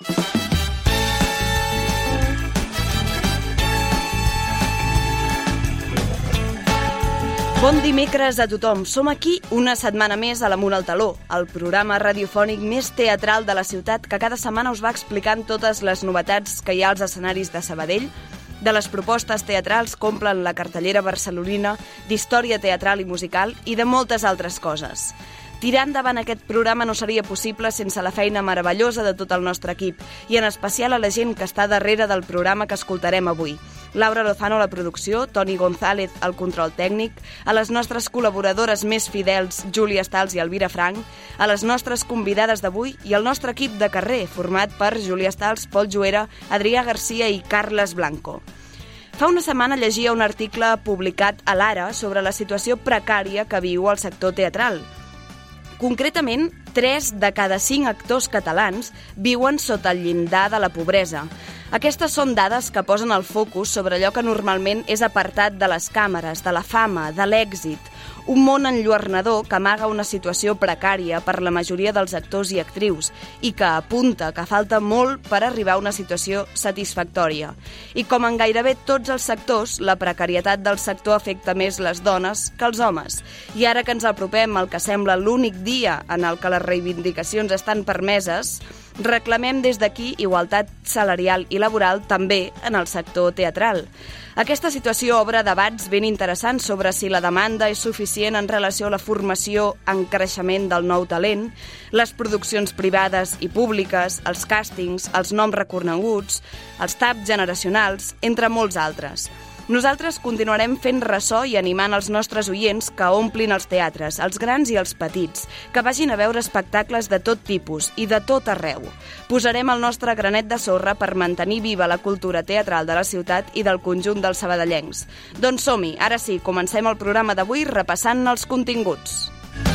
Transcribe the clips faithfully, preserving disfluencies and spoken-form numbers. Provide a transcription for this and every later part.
Bon dimecres a tothom. Som aquí una setmana més a l'Amunt al Taló, el programa radiofònic més teatral de la ciutat que cada setmana us va explicant totes les novetats que hi ha als escenaris de Sabadell, de les propostes teatrals que omplen la cartellera barcelonina, d'història teatral i musical i de moltes altres coses. Tirar endavant aquest programa no seria possible sense la feina meravellosa de tot el nostre equip i en especial a la gent que està darrere del programa que escoltarem avui. Laura Lozano a la producció, Toni González al control tècnic, a les nostres col·laboradores més fidels, Júlia Stals i Elvira Frank, a les nostres convidades d'avui i al nostre equip de carrer, format per Júlia Stals, Pol Juera, Adrià Garcia i Carles Blanco. Fa una setmana llegia un article publicat a l'Ara sobre la situació precària que viu el sector teatral. Concretament, tres de cada cinc actors catalans viuen sota el llindar de la pobresa. Aquestes són dades que posen el focus sobre allò que normalment és apartat de les càmeres, de la fama, de l'èxit. Un món enlluernador que amaga una situació precària per la majoria dels actors i actrius i que apunta que falta molt per arribar a una situació satisfactòria. I com en gairebé tots els sectors, la precarietat del sector afecta més les dones que els homes. I ara que ens apropem al que sembla l'únic dia en el que les reivindicacions estan permeses, reclamem des d'aquí igualtat salarial i laboral també en el sector teatral. Aquesta situació obre debats ben interessants sobre si la demanda és suficient en relació a la formació en creixement del nou talent, les produccions privades i públiques, els càstings, els noms reconeguts, els taps generacionals, entre molts altres. Nosaltres continuarem fent ressò i animant els nostres oients que omplin els teatres, els grans i els petits, que vagin a veure espectacles de tot tipus i de tot arreu. Posarem el nostre granet de sorra per mantenir viva la cultura teatral de la ciutat i del conjunt dels sabadellencs. Doncs som-hi, ara sí, comencem el programa d'avui repassant els continguts.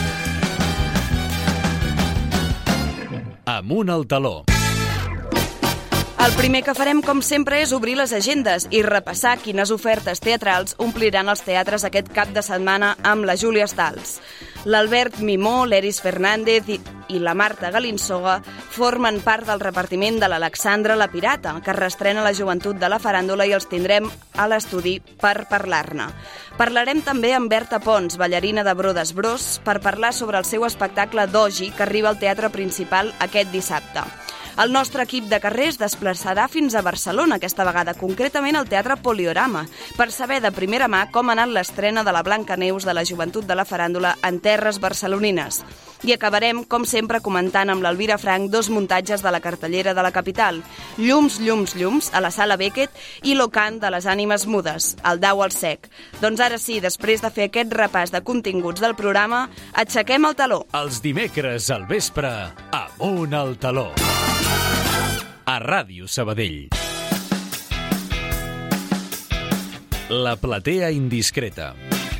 Amunt al taló. El primer que farem, com sempre, és obrir les agendes i repassar quines ofertes teatrals ompliran els teatres aquest cap de setmana amb la Júlia Stals. L'Albert Mimó, l'Eris Fernández i, i la Marta Galinsoga formen part del repartiment de l'Alexandra la Pirata, que reestrena la joventut de la faràndula i els tindrem a l'estudi per parlar-ne. Parlarem també amb Berta Pons, ballarina de Brodes Bros, per parlar sobre el seu espectacle Doji, que arriba al Teatre Principal aquest dissabte. El nostre equip de carrer es desplaçarà fins a Barcelona, aquesta vegada, concretament al Teatre Poliorama, per saber de primera mà com ha anat l'estrena de la Blancaneus de la joventut de la faràndula en terres barcelonines. I acabarem, com sempre, comentant amb l'Elvira Frank dos muntatges de la cartellera de la capital, Llums, llums, llums, a la Sala Beckett i L'Ocant de les ànimes mudes, al Dau al Sec. Doncs ara sí, després de fer aquest repàs de continguts del programa, aixequem el taló. Els dimecres al vespre, Amunt al taló. A Ràdio Sabadell. La platea indiscreta.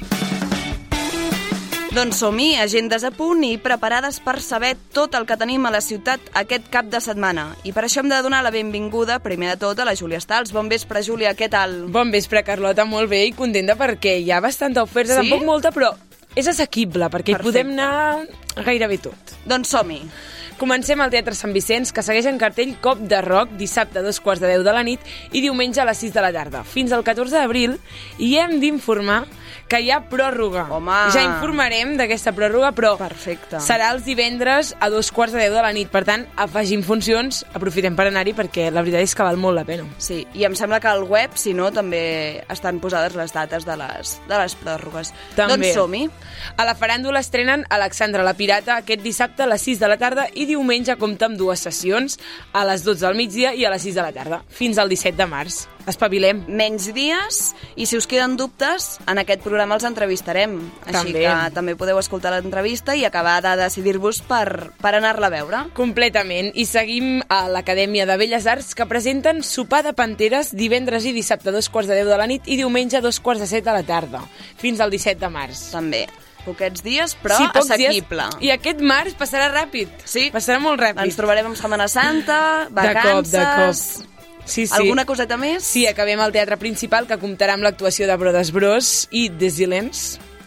Doncs som-hi, agendes a punt i preparades per saber tot el que tenim a la ciutat aquest cap de setmana. I per això hem de donar la benvinguda, primer de tot, a la Júlia Stals. Bon vespre, Júlia, què tal? Bon vespre, Carlota, molt bé i contenta perquè hi ha bastanta oferta, sí? Tampoc molta, però és assequible perquè Perfecte. Hi podem anar gairebé tot. Doncs som-hi. Comencem al Teatre Sant Vicenç, que segueix en cartell Cop de Rock, dissabte a dos quarts de deu de la nit i diumenge a les sis de la tarda, fins al catorze d'abril, i hem d'informar que hi ha pròrroga. Home! Ja informarem d'aquesta pròrroga, però Perfecte. serà els divendres a dos quarts de deu de la nit. Per tant, afegim funcions, aprofitem per anar-hi perquè la veritat és que val molt la pena. Sí, i em sembla que al web, si no, també estan posades les dates de les, de les pròrrogues. També. Doncs som-hi. A la faràndula estrenen Alexandra la Pirata aquest dissabte a les sis de la tarda i diumenge compta amb dues sessions, a les dotze del migdia i a les sis de la tarda, fins al disset de març. Espavilem. Menys dies, i si us queden dubtes, en aquest programa els entrevistarem. Així També. que també podeu escoltar l'entrevista i acabar de decidir-vos per, per anar-la a veure. Completament. I seguim a l'Acadèmia de Belles Arts, que presenten Sopar de Panteres divendres i dissabte a dos quarts de deu de la nit i diumenge a dos quarts de set de la tarda, fins al disset de març. També. Poquets dies, però sí, pocs assequible. Dies. I aquest març passarà ràpid. Sí. Passarà molt ràpid. Ens trobarem amb Setmana Santa, vacances... De cop, de cop. Sí, sí. Alguna coseta més? Sí, acabem al Teatre Principal, que comptarà amb l'actuació de Brodes Bros i The Silence.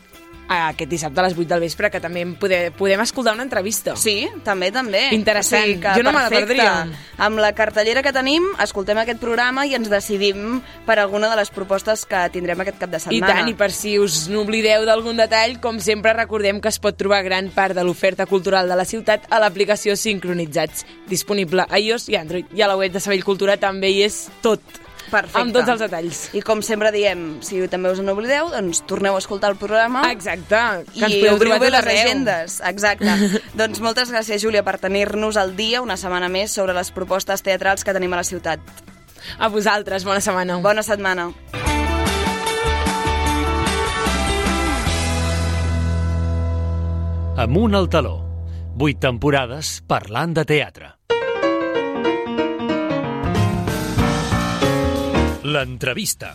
aquest dissabte a les vuit del vespre, que també podem, podem escoltar una entrevista. Sí, també, també. Interessant. O sigui que, jo no me la perfecte. perdria. Amb la cartellera que tenim, escoltem aquest programa i ens decidim per alguna de les propostes que tindrem aquest cap de I setmana. tant, i per si us n'oblideu d'algun detall, com sempre recordem que es pot trobar gran part de l'oferta cultural de la ciutat a l'aplicació Sincronitzats, disponible a iOS i Android. I a la web de Sabadell Cultura també hi és tot. Perfecte. Amb tots els detalls. I com sempre diem, si també us n'oblideu, doncs torneu a escoltar el programa. Exacte. Que ens I podeu obriu trobar bé tot les arreu. agendes. Exacte. Doncs moltes gràcies, Júlia, per tenir-nos al dia una setmana més sobre les propostes teatrals que tenim a la ciutat. A vosaltres, bona setmana. Bona setmana. Amunt al taló. Vuit temporades parlant de teatre. L'entrevista.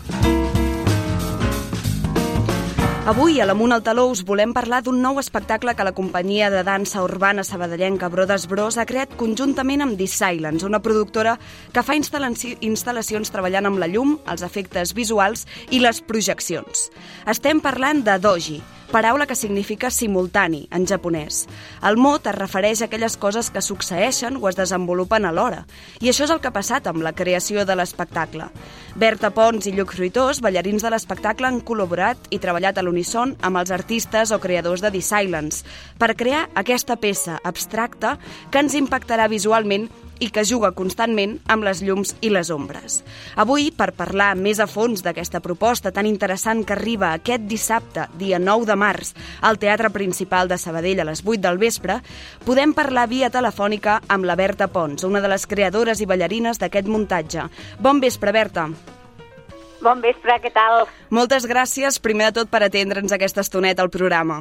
Avui, a l'Amunt al Taló, us volem parlar d'un nou espectacle que la companyia de dansa urbana sabadellenca Brodes Bros ha creat conjuntament amb The Silence, una productora que fa instal·lacions treballant amb la llum, els efectes visuals i les projeccions. Estem parlant de doji, paraula que significa simultani en japonès. El mot es refereix a aquelles coses que succeeixen o es desenvolupen alhora. I això és el que ha passat amb la creació de l'espectacle. Berta Pons i Lluc Fruitós, ballarins de l'espectacle, han col·laborat i treballat a l'unisson amb els artistes o creadors de The Silence per crear aquesta peça abstracta que ens impactarà visualment i que juga constantment amb les llums i les ombres. Avui, per parlar més a fons d'aquesta proposta tan interessant que arriba aquest dissabte, dia nou de març, al Teatre Principal de Sabadell a les vuit del vespre, podem parlar via telefònica amb la Berta Pons, una de les creadores i ballarines d'aquest muntatge. Bon vespre, Berta. Bon vespre, què tal? Moltes gràcies, primer de tot, per atendre'ns aquesta estoneta al programa.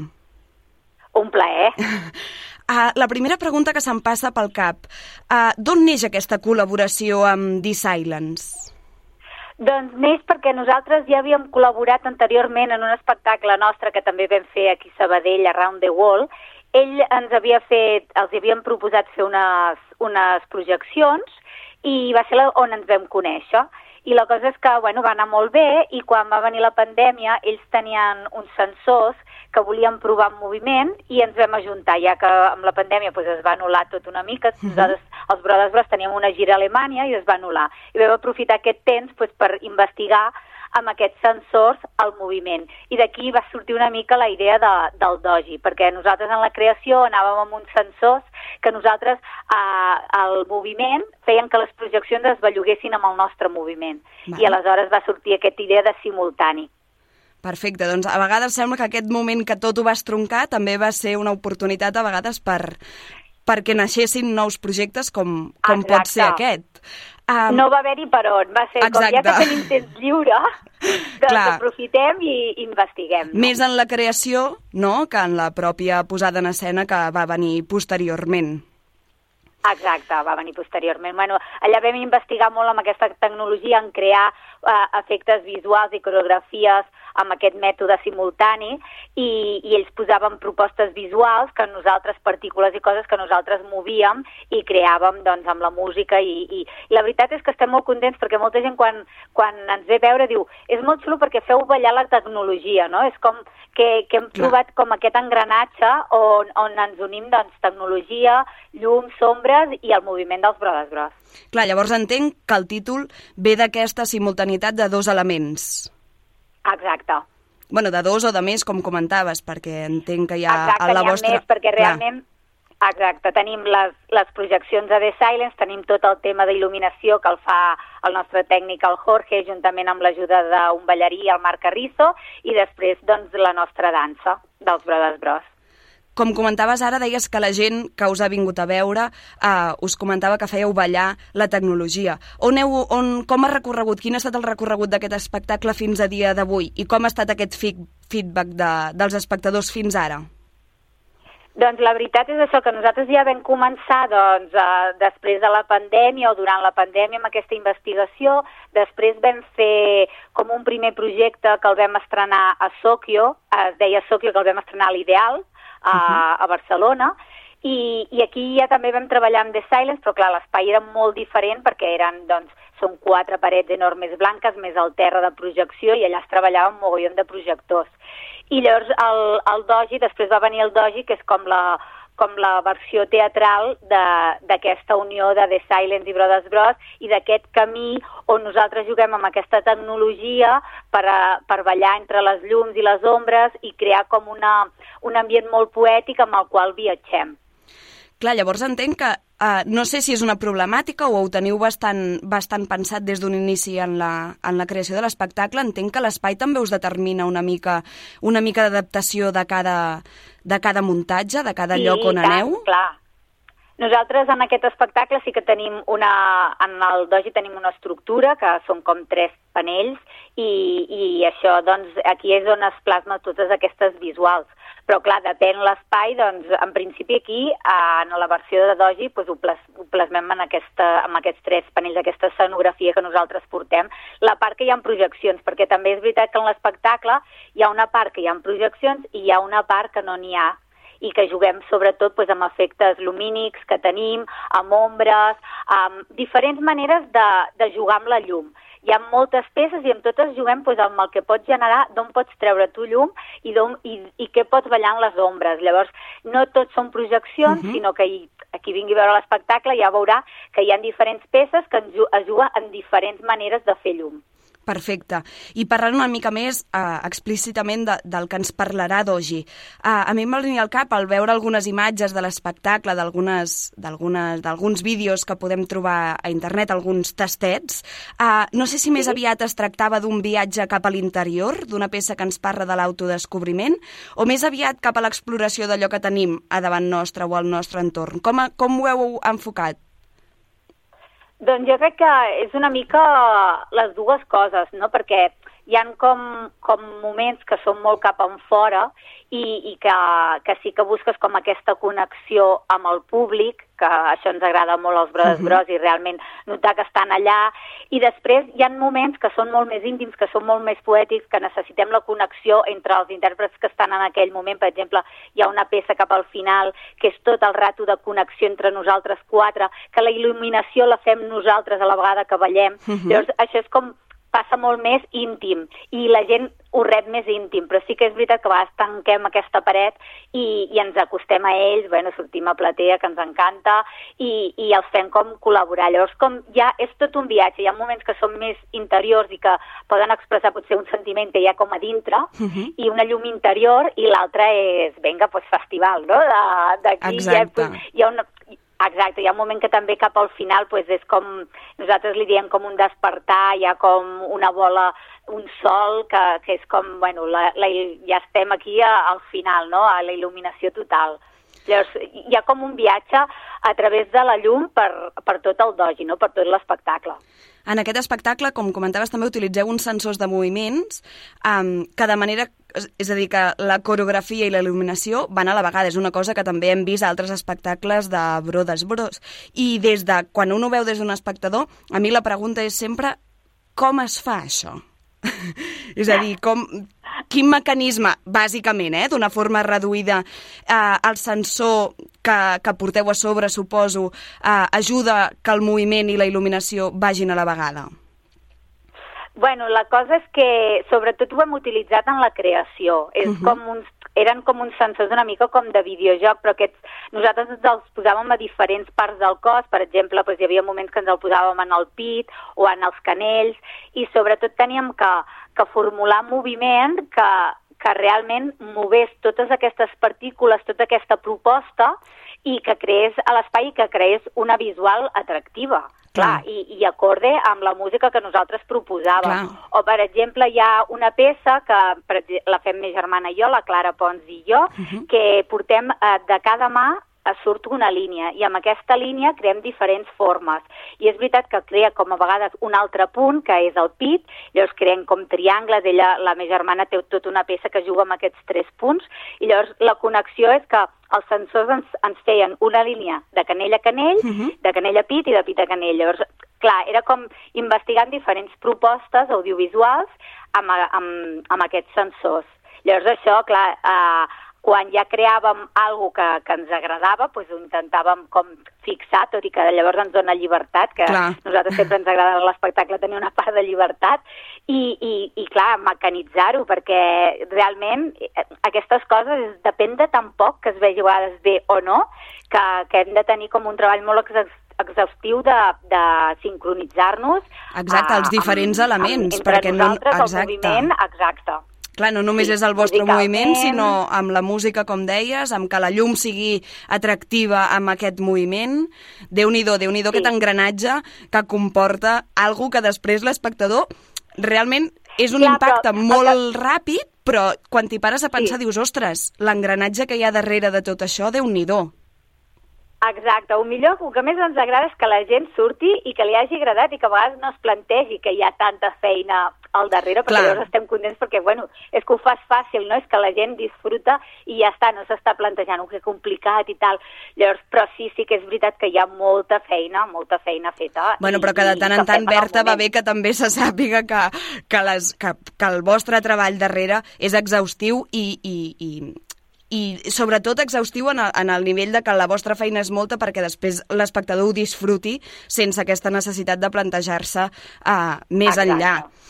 Un plaer. Uh, la primera pregunta que se'm passa pel cap, uh, d'on neix aquesta col·laboració amb The Silence? Doncs neix perquè nosaltres ja havíem col·laborat anteriorment en un espectacle nostre que també vam fer aquí a Sabadell, Around the World. Ell ens havia fet, els havien proposat fer unes, unes projeccions i va ser on ens vam conèixer. I la cosa és que, bueno, va anar molt bé i quan va venir la pandèmia ells tenien uns sensors que volíem provar en moviment i ens vam ajuntar, ja que amb la pandèmia pues, es va anul·lar tot una mica. Uh-huh. Nosaltres, els Brodes Bros, teníem una gira a Alemanya i es va anul·lar. I vam aprofitar aquest temps pues, per investigar amb aquests sensors el moviment. I d'aquí va sortir una mica la idea de, del doji, perquè nosaltres en la creació anàvem amb uns sensors que nosaltres eh, al moviment feien que les projeccions es belluguessin amb el nostre moviment. Vale. I aleshores va sortir aquesta idea de simultani. Perfecte, doncs a vegades sembla que aquest moment que tot ho va estroncar també va ser una oportunitat a vegades per perquè naixessin nous projectes com, com pot ser aquest. Um, no va haver-hi per on, va ser exacte. Com ja que tenim temps lliure, doncs aprofitem i investiguem. No? Més en la creació, no?, que en la pròpia posada en escena que va venir posteriorment. Exacte, va venir posteriorment. Bueno, allà vam investigar molt amb aquesta tecnologia en crear uh, efectes visuals i coreografies amb aquest mètode simultani i, i ells posaven propostes visuals que nosaltres, partícules i coses que nosaltres movíem i creàvem doncs, amb la música i, i, i la veritat és que estem molt contents perquè molta gent quan, quan ens ve a veure diu és molt xulo perquè feu ballar la tecnologia, no? És com que, que hem trobat com aquest engranatge on, on ens unim doncs, tecnologia, llum, sombres i el moviment dels Brodes Bros. Clar, llavors entenc que el títol ve d'aquesta simultanitat de dos elements. Exacte. Bueno, de dos o de més, com comentaves, perquè entenc que hi ha exacte, a la vostra... vostra... Exacte, perquè realment... Clar. Exacte, tenim les, les projeccions de The Silence, tenim tot el tema d'il·luminació que el fa el nostre tècnic, el Jorge, juntament amb l'ajuda d'un ballarí, el Marc Carrizo, i després, doncs, la nostra dansa dels Brodes Bros. Com comentaves ara, deies que la gent que us ha vingut a veure eh, us comentava que fèieu ballar la tecnologia. On heu, on, com ha recorregut, quin ha estat el recorregut d'aquest espectacle fins a dia d'avui? I com ha estat aquest feedback de, dels espectadors fins ara? Doncs la veritat és això, que nosaltres ja vam començar doncs, eh, després de la pandèmia o durant la pandèmia amb aquesta investigació. Després vam fer com un primer projecte que el vam estrenar a Sòquio, es deia Sòquio, que el vam estrenar a l'Ideal, A, a Barcelona, i, i aquí ja també vam treballar amb The Silence, però clar, l'espai era molt diferent perquè eren, doncs, són quatre parets enormes blanques més el terra de projecció i allà es treballava un mogollon de projectors. I llavors el, el doji, després va venir el doji, que és com la, com la versió teatral d'aquesta unió de The Silence i Brothers Bros i d'aquest camí on nosaltres juguem amb aquesta tecnologia per, a, per ballar entre les llums i les ombres i crear com una, un ambient molt poètic amb el qual viatgem. Clar, llavors entenc que uh, no sé si és una problemàtica o ho teniu bastant, bastant pensat des d'un inici en la, en la creació de l'espectacle. Entenc que l'espai també us determina una mica, una mica d'adaptació de cada, de cada muntatge, de cada sí, lloc on aneu. Sí, clar. Nosaltres en aquest espectacle sí que tenim una... En el doji tenim una estructura que són com tres panells i, i això, doncs, aquí és on es plasma totes aquestes visuals. Però, clar, depèn l'espai, doncs, en principi aquí, en la versió de doji, doncs, ho, plas, ho plasmem en, aquesta, en aquests tres panells, aquesta escenografia que nosaltres portem. La part que hi ha projeccions, perquè també és veritat que en l'espectacle hi ha una part que hi ha projeccions i hi ha una part que no n'hi ha, i que juguem sobretot doncs, amb efectes lumínics que tenim, amb ombres, amb diferents maneres de, de jugar amb la llum. Hi ha moltes peces i amb totes juguem doncs, amb el que pots generar, d'on pots treure tu llum i, i, i què pots ballar en les ombres. Llavors, no tot són projeccions, uh-huh. sinó que hi, qui vingui a veure l'espectacle ja veurà que hi ha diferents peces que es juguen en diferents maneres de fer llum. Perfecte. I parlant una mica més uh, explícitament de, del que ens parlarà doji. Uh, a mi em va venir al cap al veure algunes imatges de l'espectacle, d'alguns vídeos que podem trobar a internet, alguns tastets. Uh, no sé si més aviat es tractava d'un viatge cap a l'interior, d'una peça que ens parla de l'autodescobriment, o més aviat cap a l'exploració d'allò que tenim a davant nostre o al nostre entorn. Com, a, com ho heu enfocat? Doncs jo crec que és una mica les dues coses, no? Perquè hi ha com, com moments que són molt cap en fora i, i que, que sí que busques com aquesta connexió amb el públic, que això ens agrada molt als Brothers uh-huh. Bros i realment notar que estan allà. I després hi ha moments que són molt més íntims, que són molt més poètics, que necessitem la connexió entre els intèrprets que estan en aquell moment. Per exemple, hi ha una peça cap al final que és tot el rato de connexió entre nosaltres quatre, que la il·luminació la fem nosaltres a la vegada que ballem. Uh-huh. Llavors, això és com passa molt més íntim i la gent ho rep més íntim, però sí que és veritat que a vegades tanquem aquesta paret i, i ens acostem a ells, bueno, sortim a platea, que ens encanta, i, i els fem com col·laborar. Llavors, com ja és tot un viatge, hi ha moments que són més interiors i que poden expressar potser un sentiment que hi ha com a dintre, uh-huh. i una llum interior, i l'altra és, vinga, doncs festival, no? D'aquí ja hi ha una... Exacte, hi ha un moment que també cap al final pues, és com, nosaltres li diem com un despertar, hi ha com una bola, un sol, que, que és com, bueno, la, la, ja estem aquí a, al final, no?, a la il·luminació total. Llavors, hi ha com un viatge a través de la llum per, per tot el doji, no?, per tot l'espectacle. En aquest espectacle, com comentaves, també utilitzeu uns sensors de moviments um, que de manera... És a dir, que la coreografia i la il·luminació van a la vegada. És una cosa que també hem vist a altres espectacles de Brothers Bros. I des de, quan un ho veu des d'un espectador, a mi la pregunta és sempre com es fa això? És a dir, com... Quin mecanisme, bàsicament, eh, d'una forma reduïda, eh, el sensor que, que porteu a sobre, suposo, eh, ajuda que el moviment i la il·luminació vagin a la vegada? Bueno, la cosa és que sobretot ho hem utilitzat en la creació. És uh-huh. com uns, eren com uns sensors una mica com de videojoc, però aquests, nosaltres ens els posàvem a diferents parts del cos. Per exemple, doncs, hi havia moments que ens el posàvem en el pit o en els canells, i sobretot teníem que, que formular moviment que, que realment movés totes aquestes partícules, tota aquesta proposta, i que creés a l'espai i que creés una visual atractiva. Clar, i, i acorde amb la música que nosaltres proposàvem. Clar. O, per exemple, hi ha una peça que per exemple, la fem ma germana i jo, la Clara Pons i jo, uh-huh. que portem eh, de cada mà surt una línia, i amb aquesta línia creem diferents formes. I és veritat que crea com a vegades un altre punt, que és el pit, llavors creem com triangles, ella, la meva germana té tota una peça que juga amb aquests tres punts, i llavors la connexió és que els sensors ens, ens feien una línia de canell a canell, uh-huh. de canell a pit i de pit a canell. Llavors, clar, era com investigant diferents propostes audiovisuals amb, amb, amb aquests sensors. Llavors això, clar, eh, quan ja creàvem alguna que, que ens agradava, doncs ho intentàvem com fixar, tot i que llavors ens dona llibertat, que clar. Nosaltres sempre ens agrada l'espectacle tenir una part de llibertat, i, i, i clar, mecanitzar-ho, perquè realment aquestes coses depèn de tan poc que es vegi a vegades bé o no, que, que hem de tenir com un treball molt exhaustiu de, de sincronitzar-nos. Exacte, els diferents amb, elements. Amb, entre perquè nosaltres, no... el moviment, exacte. Clar, no només sí, és el vostre moviment, sinó amb la música, com deies, amb que la llum sigui atractiva amb aquest moviment. Déu-n'hi-do, Déu-n'hi-do sí. Aquest engranatge que comporta algo que després l'espectador realment és un Clar, impacte però, molt que... ràpid, però quan t'hi pares a pensar sí. dius, ostres, l'engranatge que hi ha darrere de tot això, Déu-n'hi-do. Exacte, el millor, el que més ens agrada és que la gent surti i que li hagi agradat i que a vegades no es plantegi que hi ha tanta feina al darrere, perquè Clar. Llavors estem contents perquè, bueno, és que ho fas fàcil, no? És que la gent disfruta i ja està, no s'està plantejant un que complicat i tal. Llavors, però sí, sí que és veritat que hi ha molta feina, molta feina feta. Bueno, però que de tant en tant, Berta, va bé que també se sàpiga que, que, les, que, que el vostre treball darrere és exhaustiu i... i, i i sobretot exhaustiu en el, en el nivell de que la vostra feina és molta perquè després l'espectador ho disfruti sense aquesta necessitat de plantejar-se uh, més Exacte. Enllà.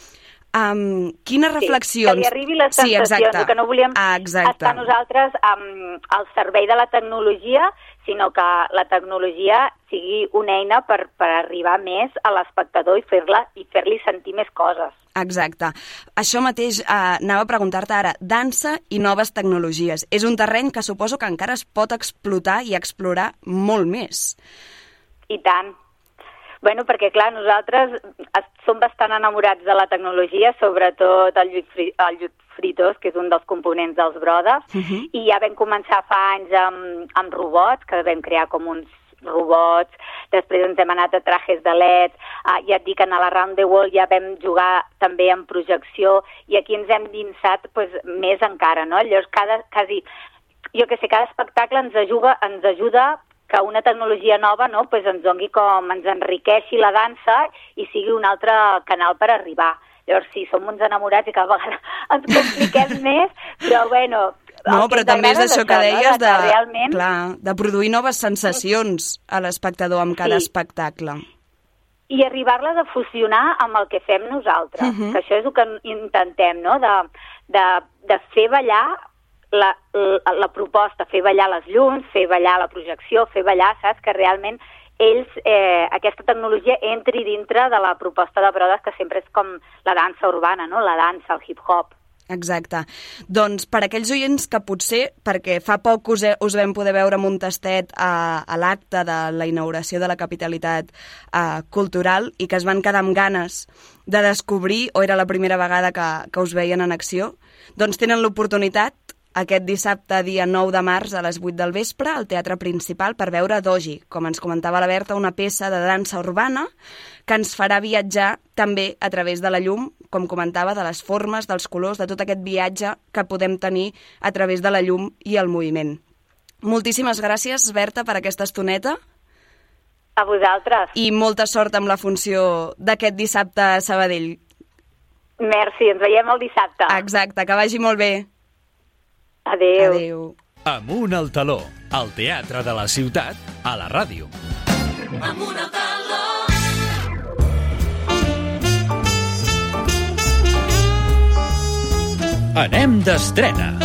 Um, quines reflexions... Sí, que li arribi la sensació, sí, que no volíem ah, estar nosaltres um, al servei de la tecnologia, sinó que la tecnologia sigui una eina per, per arribar més a l'espectador i fer-la i fer-li sentir més coses. Exacte. Això mateix eh, anava a preguntar-te ara. Dansa i noves tecnologies. És un terreny que suposo que encara es pot explotar i explorar molt més. I tant. Bueno, perquè, clar, nosaltres som bastant enamorats de la tecnologia, sobretot el Lluís, Fri el Lluís Fritós, que és un dels components dels Brothers, uh -huh. i ja vam començar fa anys amb, amb robots, que vam crear com uns robots, després ens hem anat a trajes de L E D, uh, ja et dic, en l'Around the World ja vam jugar també en projecció, i aquí ens hem dinsat pues, més encara, no? Llavors, cada, quasi, jo que sé, cada espectacle ens ajuda, ens ajuda que una tecnologia nova, no, pues ens doni com, ens enriqueixi la dansa i sigui un altre canal per arribar. Llavors sí, som uns enamorats i cada vegada ens compliquem més, però bueno... No, però també és això que deies, no? de, de, realment... clar, de produir noves sensacions a l'espectador amb cada sí. espectacle. I arribar-les a fusionar amb el que fem nosaltres, uh -huh. que això és el que intentem, no?, de, de, de fer ballar La, la, la proposta, fer ballar les llums, fer ballar la projecció, fer ballar, saps? Que realment ells, eh, aquesta tecnologia entri dintre de la proposta de Brothers, que sempre és com la dansa urbana, no? La dansa, el hip-hop. Exacte. Doncs per aquells oients que potser, perquè fa poc us, he, us vam poder veure amb un tastet a, a l'acte de la inauguració de la capitalitat eh, cultural i que es van quedar amb ganes de descobrir, o era la primera vegada que, que us veien en acció, doncs tenen l'oportunitat aquest dissabte, dia nou de març, a les vuit del vespre, al Teatre Principal, per veure Doji, com ens comentava la Berta, una peça de dansa urbana que ens farà viatjar també a través de la llum, com comentava, de les formes, dels colors, de tot aquest viatge que podem tenir a través de la llum i el moviment. Moltíssimes gràcies, Berta, per aquesta estoneta. A vosaltres. I molta sort amb la funció d'aquest dissabte a Sabadell. Merci, ens veiem el dissabte. Exacte, que vagi molt bé. Adéu. Adéu. Amunt al taló, al teatre de la ciutat, a la ràdio. Amunt al taló. Anem d'estrena.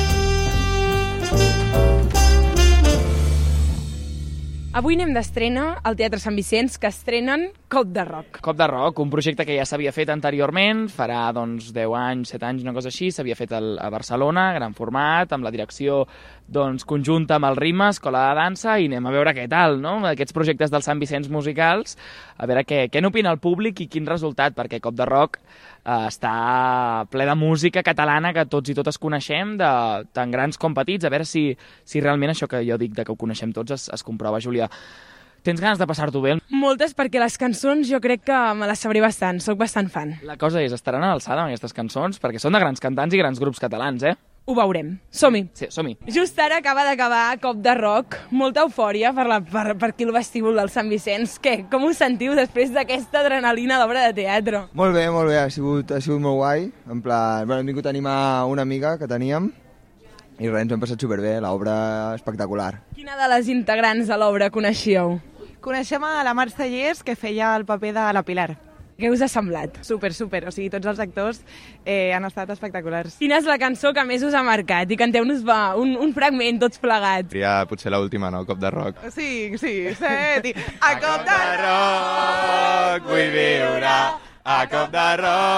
Avui anem d'estrena al Teatre Sant Vicenç, que estrenen Cop de Rock. Cop de Rock, un projecte que ja s'havia fet anteriorment, farà doncs deu anys, set anys, una cosa així, s'havia fet a Barcelona, gran format, amb la direcció doncs, conjunta amb el Ritme, Escola de Dansa, i anem a veure què tal, no? Aquests projectes del Sant Vicenç musicals, a veure què, què n'opina el públic i quin resultat, perquè Cop de Rock eh, està ple de música catalana que tots i totes coneixem, de tant grans com petits, a veure si, si realment això que jo dic de que ho coneixem tots es, es comprova, Júlia. Tens ganes de passar-t'ho bé? Moltes, perquè les cançons jo crec que me les sabré bastant, sóc bastant fan. La cosa és, estaran a l'alçada amb aquestes cançons? Perquè són de grans cantants i grans grups catalans, eh? Ho veurem. Som-hi. Sí, som-hi. Just ara acaba d'acabar Cop de Rock, molta eufòria per, la, per, per aquí el vestíbul del Sant Vicenç. Què? Com us sentiu després d'aquesta adrenalina d'obra de teatre? Molt bé, molt bé, ha sigut, ha sigut molt guai. En plan, bueno, hem vingut a animar una amiga que teníem I res, ens ho hem passat superbé, l'obra espectacular. Quina de les integrants de l'obra coneixíeu? Coneixem a la Mar Cellers, que feia el paper de la Pilar. Què us ha semblat? Super, super. O sigui, tots els actors eh, han estat espectaculars. Quina és la cançó que més us ha marcat? I canteu-nos va, un, un fragment, tots plegats. Seria potser l'última, no? Cop de rock. Sí, sí, set i... A, a cop de rock vull viure, a cop de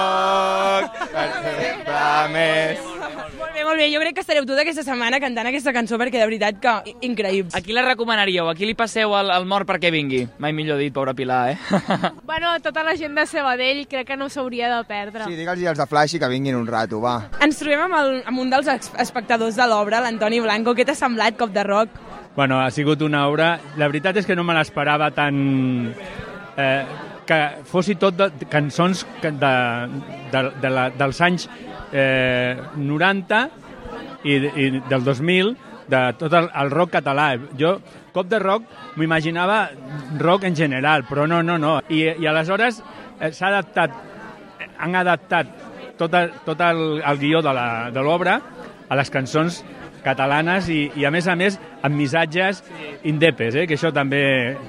rock, per sempre més. Molt bé, molt bé. Jo crec que estareu tota aquesta setmana cantant aquesta cançó perquè de veritat que increïble. A qui la recomanaríeu? A qui li passeu el, el mort perquè vingui? Mai millor dit, pobra Pilar, eh? Bueno, tota la gent de Sabadell crec que no s'hauria de perdre. Sí, digue'ls als de Flash que vinguin un rato, va. Ens trobem amb, el, amb un dels espectadors de l'obra, l'Antoni Blanco. Què t'ha semblat, Cop de rock? Bueno, ha sigut una obra... La veritat és que no me l'esperava tan... Eh, que fossi tot de, cançons de, de, de la, dels anys eh, noranta i, i del dos mil, de tot el, el rock català. Jo, Cop de rock, m'imaginava rock en general, però no, no, no. I, i aleshores eh, s'ha adaptat, han adaptat tot, el, tot el, el guió de l'obra a les cançons catalanes i, i a més a més amb missatges indepes, eh, que això també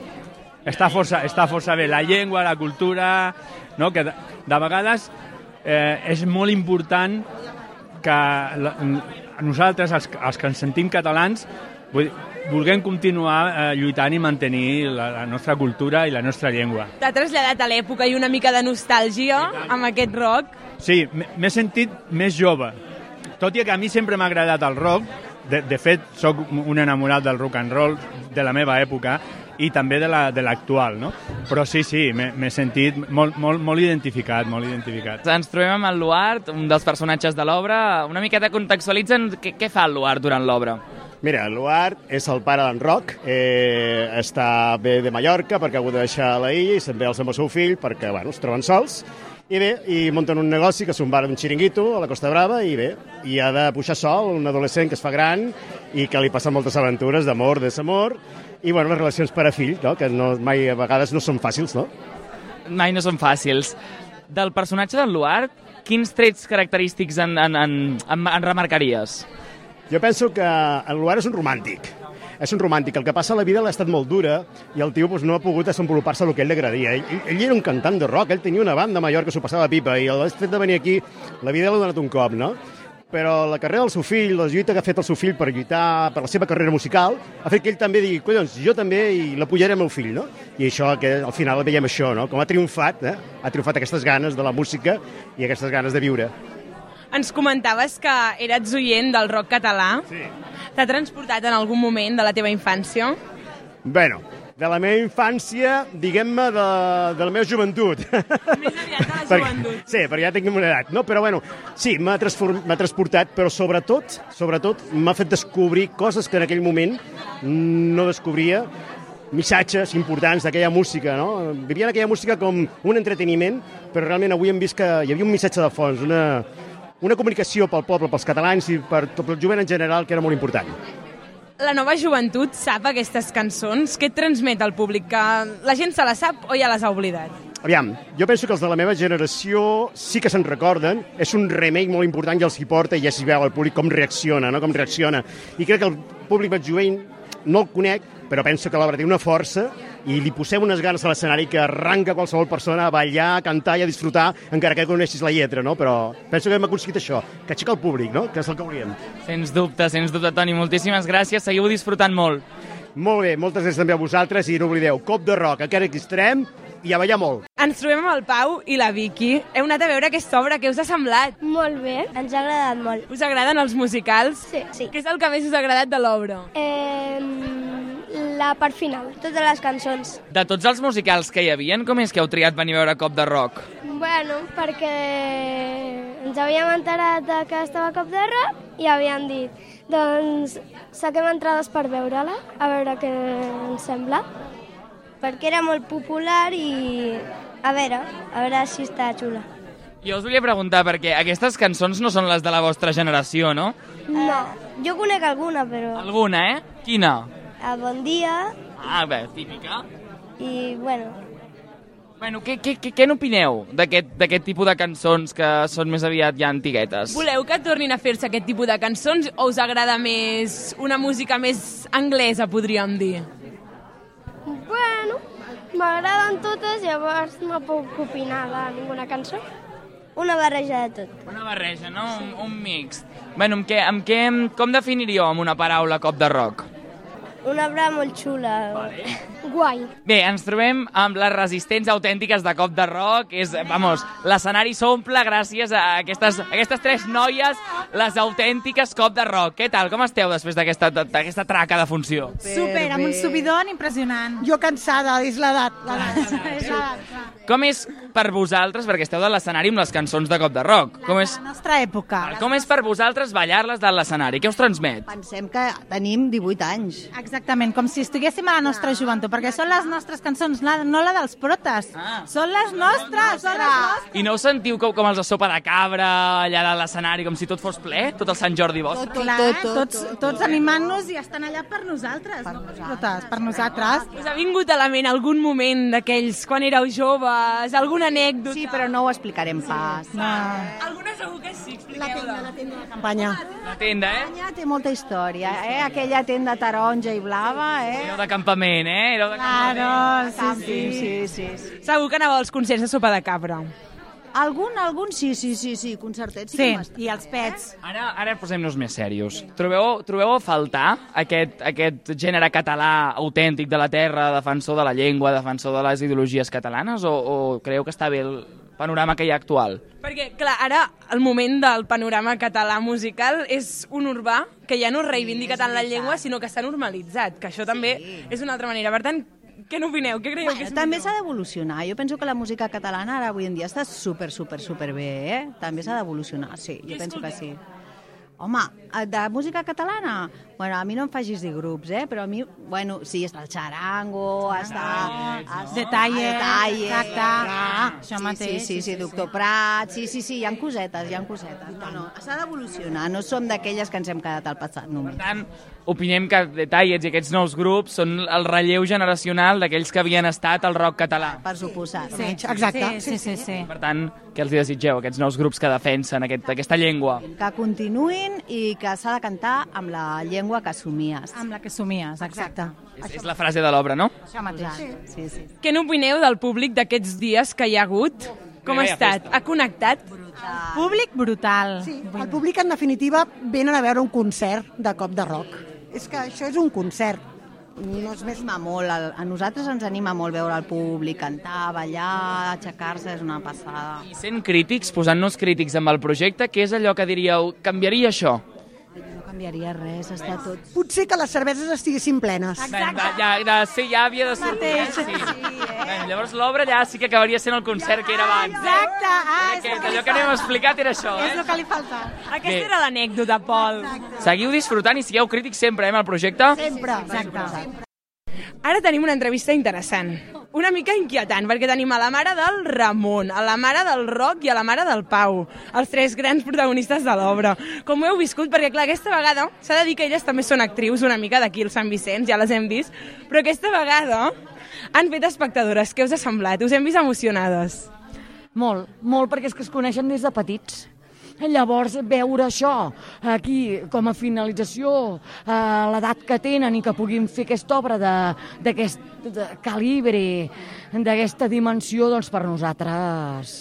està força, està força bé. La llengua, la cultura, no? Que de, de vegades eh, és molt important que la, nosaltres, els, els que ens sentim catalans, vull, vulguem continuar eh, lluitant i mantenir la, la nostra cultura i la nostra llengua. T'ha traslladat a l'època i una mica de nostàlgia amb aquest rock? Sí, m'he sentit més jove. Tot i que a mi sempre m'ha agradat el rock, de, de fet, sóc un enamorat del rock and roll de la meva època i també de l'actual, la, no? Però sí, sí, m'he sentit molt, molt, molt identificat, molt identificat. Ens trobem amb el Luart, un dels personatges de l'obra. Una miqueta contextualitzen què, què fa el Luart durant l'obra. Mira, l'Uart és el pare d'en Roc, eh, està bé de Mallorca perquè ha hagut de deixar la illa i se'n ve amb el seu fill perquè, bueno, es troben sols. I bé, i munten un negoci que s'un bar d'un xiringuito a la Costa Brava i bé, i ha de pujar sol un adolescent que es fa gran i que li passen moltes aventures d'amor, desamor, i bueno, les relacions pare-fill, no? Que no, mai a vegades no són fàcils, no? Mai no són fàcils. Del personatge d'en Luart, quins trets característics en, en, en, en, en remarcaries? Jo penso que en Luart és un romàntic. És un romàntic. El que passa a la vida l'ha estat molt dura i el tio doncs, no ha pogut desenvolupar-se el que ell li agradaria. Ell, ell era un cantant de rock, ell tenia una banda a Mallorca que s'ho passava pipa i el fet de venir aquí, la vida l'ha donat un cop, no? Però la carrera del seu fill, la lluita que ha fet el seu fill per lluitar per la seva carrera musical, ha fet que ell també digui, collons, jo també i la pujaré al meu fill, no? I això, que al final veiem això, no? Com ha triomfat, eh? Ha triomfat aquestes ganes de la música i aquestes ganes de viure. Ens comentaves que eres oient del rock català. Sí. T'ha transportat en algun moment de la teva infància? Bueno, de la meva infància, diguem-me, de, de la meva joventut. Més aviat de la joventut. Sí, perquè ja tinc una edat. No, però bueno, sí, m'ha transportat, però sobretot, sobretot m'ha fet descobrir coses que en aquell moment no descobria, missatges importants d'aquella música, no? Vivien aquella música com un entreteniment, però realment avui hem vist que hi havia un missatge de fons, una... una comunicació pel poble, pels catalans i per tot el jovent en general, que era molt important. La nova joventut sap aquestes cançons? Què et transmet al públic? Que la gent se la sap o ja les ha oblidat? Aviam, jo penso que els de la meva generació sí que se'n recorden, és un remake molt important i els hi porta i ja s'hi veu el públic com reacciona, no? Com reacciona. I crec que el públic més jovent no el conec, però penso que l'obra té una força i li posem unes ganes a l'escenari que arranca qualsevol persona a ballar, a cantar i a disfrutar, encara que coneixis la lletra, no? Però penso que hem aconseguit això, que aixeca el públic, no? Que és el que volíem. Sens dubte, sens dubte, Toni. Moltíssimes gràcies. Seguiu disfrutant molt. Molt bé, moltes gràcies també a vosaltres i no oblideu, Cop de rock, encara que estarem i a ballar molt. Ens trobem amb el Pau i la Vicky. Heu anat a veure aquesta obra, què us ha semblat? Molt bé, ens ha agradat molt. Us agraden els musicals? Sí. sí. Què és el que més us ha agradat de l'obra? Eh, la part final, totes les cançons. De tots els musicals que hi havia, com és que heu triat venir a veure Cop de rock? Bueno, perquè ens havíem enterat que estava Cop de rock i havíem dit, doncs saquem entrades per veure-la, a veure què ens sembla. Perquè era molt popular i a veure, a veure si està xula. Jo us volia preguntar, perquè aquestes cançons no són les de la vostra generació, no? No, jo conec alguna, però... Alguna, eh? Quina? A Bon dia... Ah, bé, típica. I, bueno... Bueno, què, què, què, què n'opineu d'aquest tipus de cançons que són més aviat ja antiguetes? Voleu que tornin a fer-se aquest tipus de cançons o us agrada més una música més anglesa, podríem dir? Bueno, m'agraden totes, llavors no puc opinar de ninguna cançó. Una barreja de tot. Una barreja, no? Un, un mix. Bueno, amb què, amb què, com definiríeu amb una paraula cop de rock? Una obra molt xula. Vale. Guai. Bé, ens trobem amb les resistents autèntiques de Cop de Rock. És, vamos, l'escenari s'omple gràcies a aquestes, aquestes tres noies, les autèntiques Cop de Rock. Què tal? Com esteu després d'aquesta d'aquesta traca de funció? Super, amb un subidon impressionant. Jo cansada, és l'edat. És l'edat. Com és per vosaltres, perquè esteu de l'escenari amb les cançons de Cop de Rock? Com és, La nostra època. com és per vosaltres ballar-les de l'escenari? Què us transmet? Pensem que tenim divuit anys. Exactament, com si estiguéssim a la nostra joventut, perquè són les nostres cançons, no la dels protes. Ah. Són les nostres, són les nostres. I no us sentiu com, com els de sopa de cabra allà de l'escenari, com si tot fos ple? Tot el Sant Jordi vostre? Tot, clar, tot, tot, tots, tot, tots animant-nos i estan allà per nosaltres. Per nosaltres. Protes, per nosaltres. Us ha vingut a la ment algun moment d'aquells quan éreu joves, alguna anècdota? Sí, però no ho explicarem pas. No. Alguna segur que sí, La tenda, la tenda de campanya. La tenda, eh? La campanya té molta història, eh? Aquella tenda taronja i blava, eh? Éreu de campament, eh? Éreu de campament. Claro, sí, sí, sí, sí, sí. Segur que anava als concerts de sopa de cabra. Algun, algun, sí, sí, sí, sí, concertets. Sí, i els pets. Ara, ara posem-nos més serios. Trobeu, trobeu a faltar aquest, aquest gènere català autèntic de la terra, defensor de la llengua, defensor de les ideologies catalanes, o, o creieu que està bé el panorama que hi ha actual? Perquè, clar, ara el moment del panorama català musical és un urbà que ja no reivindica tant la llengua, sinó que s'ha normalitzat, que això també és una altra manera. Per tant, què n'opineu? Què creieu que és També s'ha d'evolucionar. Jo penso que la música catalana ara avui en dia està super, super, super bé, eh? També s'ha d'evolucionar, sí, jo penso que sí. Home, de música catalana? Bueno, a mi no em facis dir grups, eh? Però a mi, bueno, sí, està el xarango, està... Detalle, Detalle, exacte. Això mateix. Sí, sí, sí, Doctor Prat, sí, sí, sí, hi ha cosetes, hi ha cosetes. No, no, s'ha d'evolucionar, no som d'aquelles que ens hem quedat al passat només. Per tant, opinem que Detallets i aquests nous grups són el relleu generacional d'aquells que havien estat al rock català. Per suposat. Sí, exacte. Sí, sí, sí. Per tant, què els desitgeu, aquests nous grups que defensen aquest, aquesta llengua? Que continuïn i que s'ha de cantar amb la llengua que somies. Amb la que somies, exacte. És, és la frase de l'obra, no? Això mateix. Sí, sí. Què n'opineu del públic d'aquests dies que hi ha hagut? Com ha estat? Ha connectat? Públic brutal. Sí, el públic, en definitiva, venen a veure un concert de Cop de Rock. És que això és un concert. No es m'anima molt, a nosaltres ens anima molt veure el públic cantar, ballar, aixecar-se, és una passada. I sent crítics, posant-nos crítics amb el projecte, què és allò que diríeu, canviaria això? No canviaria res, està tot... Potser que les cerveses estiguessin plenes. Exacte. Ja, ja, sí, ja havia de sortir. Sí, sí. Eh? Llavors l'obra ja sí que acabaria sent el concert que era abans. Exacte. Ah, que, allò que hem explicat era això. És Eh? el que li falta. Aquesta Bé. era l'anècdota, Pol. Seguiu disfrutant i sigueu crítics sempre, eh, amb el projecte. Sempre. Exacte. Ara tenim una entrevista interessant, una mica inquietant, perquè tenim a la mare del Ramon, a la mare del Roc i a la mare del Pau, els tres grans protagonistes de l'obra. Com ho heu viscut? Perquè, clar, aquesta vegada s'ha de dir que elles també són actrius una mica d'aquí al Sant Vicenç, ja les hem vist, però aquesta vegada han fet espectadores. Què us ha semblat? Us hem vist emocionades? Molt, molt, perquè és que es coneixen des de petits. Llavors, veure això aquí com a finalització, a l'edat que tenen i que puguin fer aquesta obra d'aquest calibre, d'aquesta dimensió, doncs per nosaltres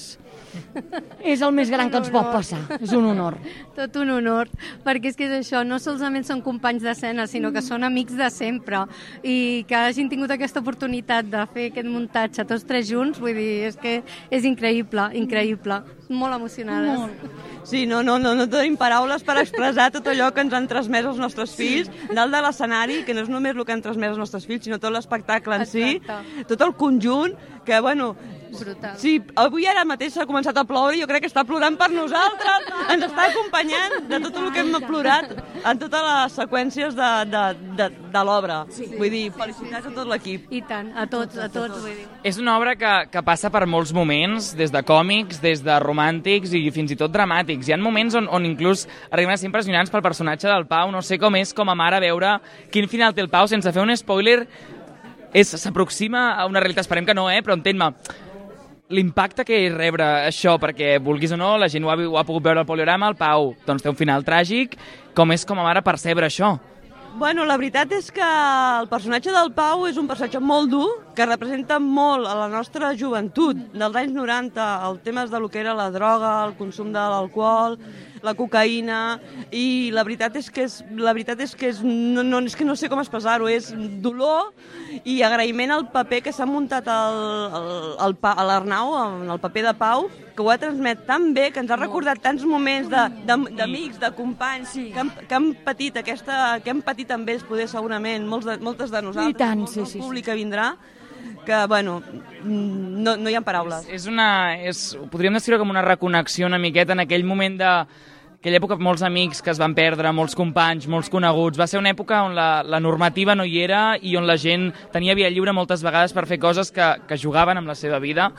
és el més gran que ens pot passar. És un honor. Tot un honor, perquè és que és això, no solament són companys d'escena, sinó que són amics de sempre, i que hagin tingut aquesta oportunitat de fer aquest muntatge tots tres junts, vull dir, és que és increïble, increïble, molt emocionades. Molt. Sí, no, no, no, no tenim paraules per expressar tot allò que ens han transmès els nostres fills, dalt de l'escenari, que no és només el que han transmès els nostres fills, sinó tot l'espectacle en si, tot el conjunt, que, bueno, brutal. Sí, avui ara mateix s'ha començat a ploure i jo crec que està plorant per nosaltres, ens està acompanyant de tot el que hem plorat en totes les seqüències de, de, de, de l'obra. Sí. Vull dir, felicitats a tot l'equip. I tant, a tots, a tots, vull dir. És una obra que, que passa per molts moments, des de còmics, des de romàntics i fins i tot dramàtics. Hi ha moments on, on inclús arriben a ser impressionants pel personatge del Pau. No sé com és com a mare veure quin final té el Pau sense fer un spoiler. S'aproxima a una realitat, esperem que no, eh? Però entén-me, l'impacte que és rebre això, perquè vulguis o no, la gent ho ha, ho ha pogut veure al Poliorama, el Pau doncs, té un final tràgic, com és com a mare percebre això? Bueno, la veritat és que el personatge del Pau és un personatge molt dur, que representa molt a la nostra joventut dels anys noranta, el temes de lo que era la droga, el consum de l'alcohol, la cocaïna, i la veritat és que és, la veritat és que és, no, no, és que no sé com expressar-ho, és dolor i agraïment al paper que s'ha muntat el, el, el, a l'Arnau, en el paper de Pau, que ho ha transmet tan bé, que ens ha recordat tants moments d'amics, de, de, de companys, sí. que, han, que han patit aquesta, que han patit amb ells, poder segurament, molts de, moltes de nosaltres, I tant, molt sí, del sí, públic que vindrà, que, bueno, no, no hi ha paraules. És una, és, ho podríem descriure com una reconnexió una miqueta en aquell moment de... aquella època, molts amics que es van perdre, molts companys, molts coneguts. Va ser una època on la, la normativa no hi era i on la gent tenia via lliure moltes vegades per fer coses que, que jugaven amb la seva vida.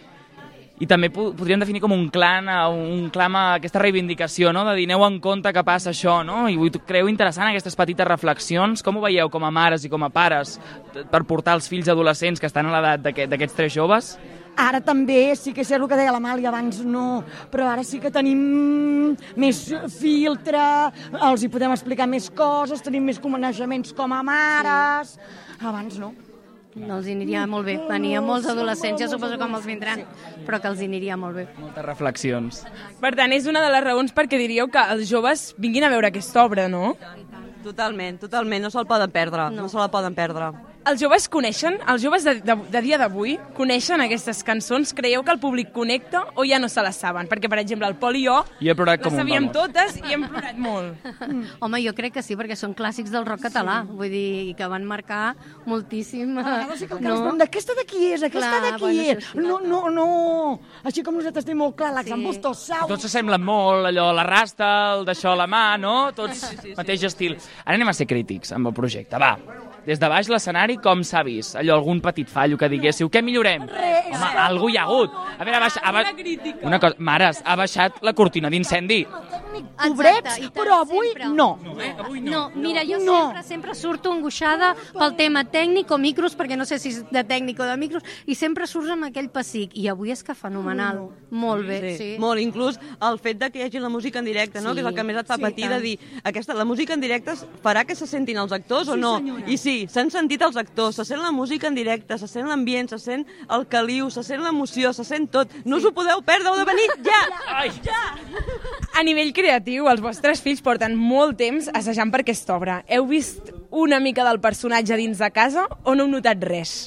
I també podríem definir com un clan, un clam a aquesta reivindicació, no? De dir, aneu en compte que passa això, no? I creu interessant aquestes petites reflexions. Com ho veieu com a mares i com a pares per portar els fills adolescents que estan a l'edat d'aquests tres joves? Ara també sí que és el que deia l'Amàlia, abans no, però ara sí que tenim més filtre, els hi podem explicar més coses, tenim més coneixements com a mares, abans no. No, els aniria molt bé. Venia molts adolescents, ja suposo com els vindran, però que els aniria molt bé. Moltes reflexions. Per tant, és una de les raons perquè diríeu que els joves vinguin a veure aquesta obra, no? Totalment, totalment, no se'l poden perdre, no, no se la poden perdre. Els joves coneixen, els joves de, de, de dia d'avui coneixen aquestes cançons? Creieu que el públic connecta o ja no se les saben? Perquè, per exemple, el Pol i jo, jo les sabíem totes i hem plorat molt. Home, jo crec que sí, perquè són clàssics del rock català, vull dir, que van marcar moltíssim. A vegades sí que el que responem, aquesta de qui és, aquesta de qui és. No, no, no, així com nosaltres tenim molt clar, l'exambustó sau. Tots s'assemblen molt, allò, la rasta, el d'això a la mà, no? Tots mateix estil. Ara anem a ser crítics amb el projecte, va. Des de baix l'escenari, com s'ha vist? Allò, algun petit fallo que diguéssiu, què millorem? Res. Home, algú hi ha hagut. A veure, ha baixat... Ha ba... Una cosa, mares, ha baixat la cortina d'incendi. Pobrets, però avui no. No, eh? avui no. No, mira, jo no. sempre, sempre surto angoixada pel tema tècnic o micros, perquè no sé si és de tècnic o de micros, i sempre surts amb aquell pessic. I avui és que fenomenal. Mm. Molt bé, sí. sí. Molt, inclús el fet de que hi hagi la música en directe, no? Sí. Que és el que més et fa sí, patir, tant. de dir, aquesta, la música en directe farà que se sentin els actors sí, o no? Senyora. I sí, s'han sentit els actors, se sent la música en directe, se sent l'ambient, se sent el caliu, se sent l'emoció, se sent tot. No us ho podeu perdre, heu de venir ja! Ai. Ja! A nivell creatiu, els vostres fills porten molt temps assajant per aquesta obra. Heu vist una mica del personatge dins de casa o no heu notat res?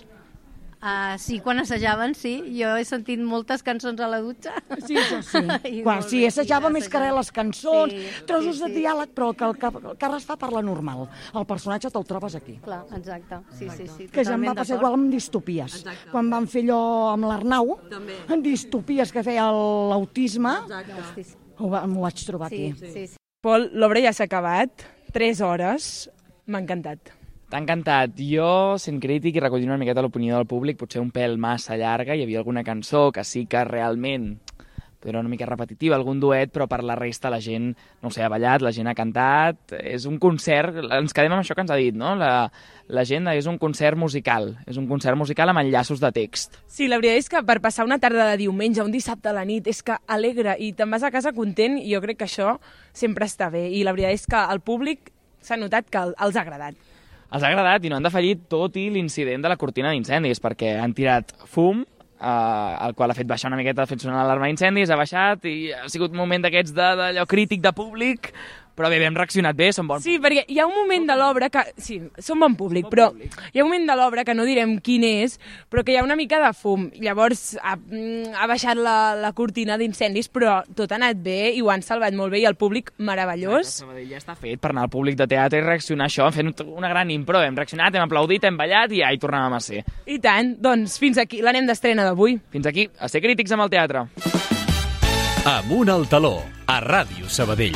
Uh, sí, quan assajaven, sí. Jo he sentit moltes cançons a la dutxa. Sí, això sí. Quan sí, assajava sí, més que res les cançons, sí, trossos sí, sí. de diàleg, però que el que, el que es fa parla normal. El personatge te'l trobes aquí. Clar, exacte. Sí, sí, sí, que ja em va passar igual amb distopies. Exacte. Quan van fer allò amb l'Arnau, en distopies que feia l'autisme, ho, va, m'ho vaig trobar sí, aquí. Sí, sí. Pol, l'obra ja s'ha acabat. Tres hores. M'ha encantat. T'ha encantat. Jo, sent crític i recollint una miqueta l'opinió del públic, potser un pèl massa llarga, hi havia alguna cançó que sí que realment era una mica repetitiva, algun duet, però per la resta la gent, no sé, ha ballat, la gent ha cantat, és un concert, ens quedem amb això que ens ha dit, no? La, la gent és un concert musical, és un concert musical amb enllaços de text. Sí, la veritat és que per passar una tarda de diumenge, un dissabte a la nit, és que alegra i te'n vas a casa content i jo crec que això sempre està bé. I la veritat és que al públic s'ha notat que els ha agradat. Els ha agradat i no han defallit tot i l'incident de la cortina d'incendis, perquè han tirat fum, eh, el qual ha fet baixar una miqueta, ha fet sonar l'alarma d'incendis, ha baixat i ha sigut un moment d'aquests d'allò crític de públic, però bé, hem reaccionat bé, som bon Sí, perquè hi ha un moment de l'obra que... Sí, som bon públic, però hi ha un moment de l'obra que no direm quin és, però que hi ha una mica de fum. Llavors ha, ha baixat la, la cortina d'incendis, però tot ha anat bé i ho han salvat molt bé i el públic meravellós. Ja està fet per anar al públic de teatre i reaccionar a això. Hem fet una gran impro, hem reaccionat, hem aplaudit, hem ballat i ja hi tornàvem a ser. I tant, doncs fins aquí l'anem d'estrena d'avui. Fins aquí, a ser crítics amb el teatre. Amunt al taló, a Ràdio Sabadell.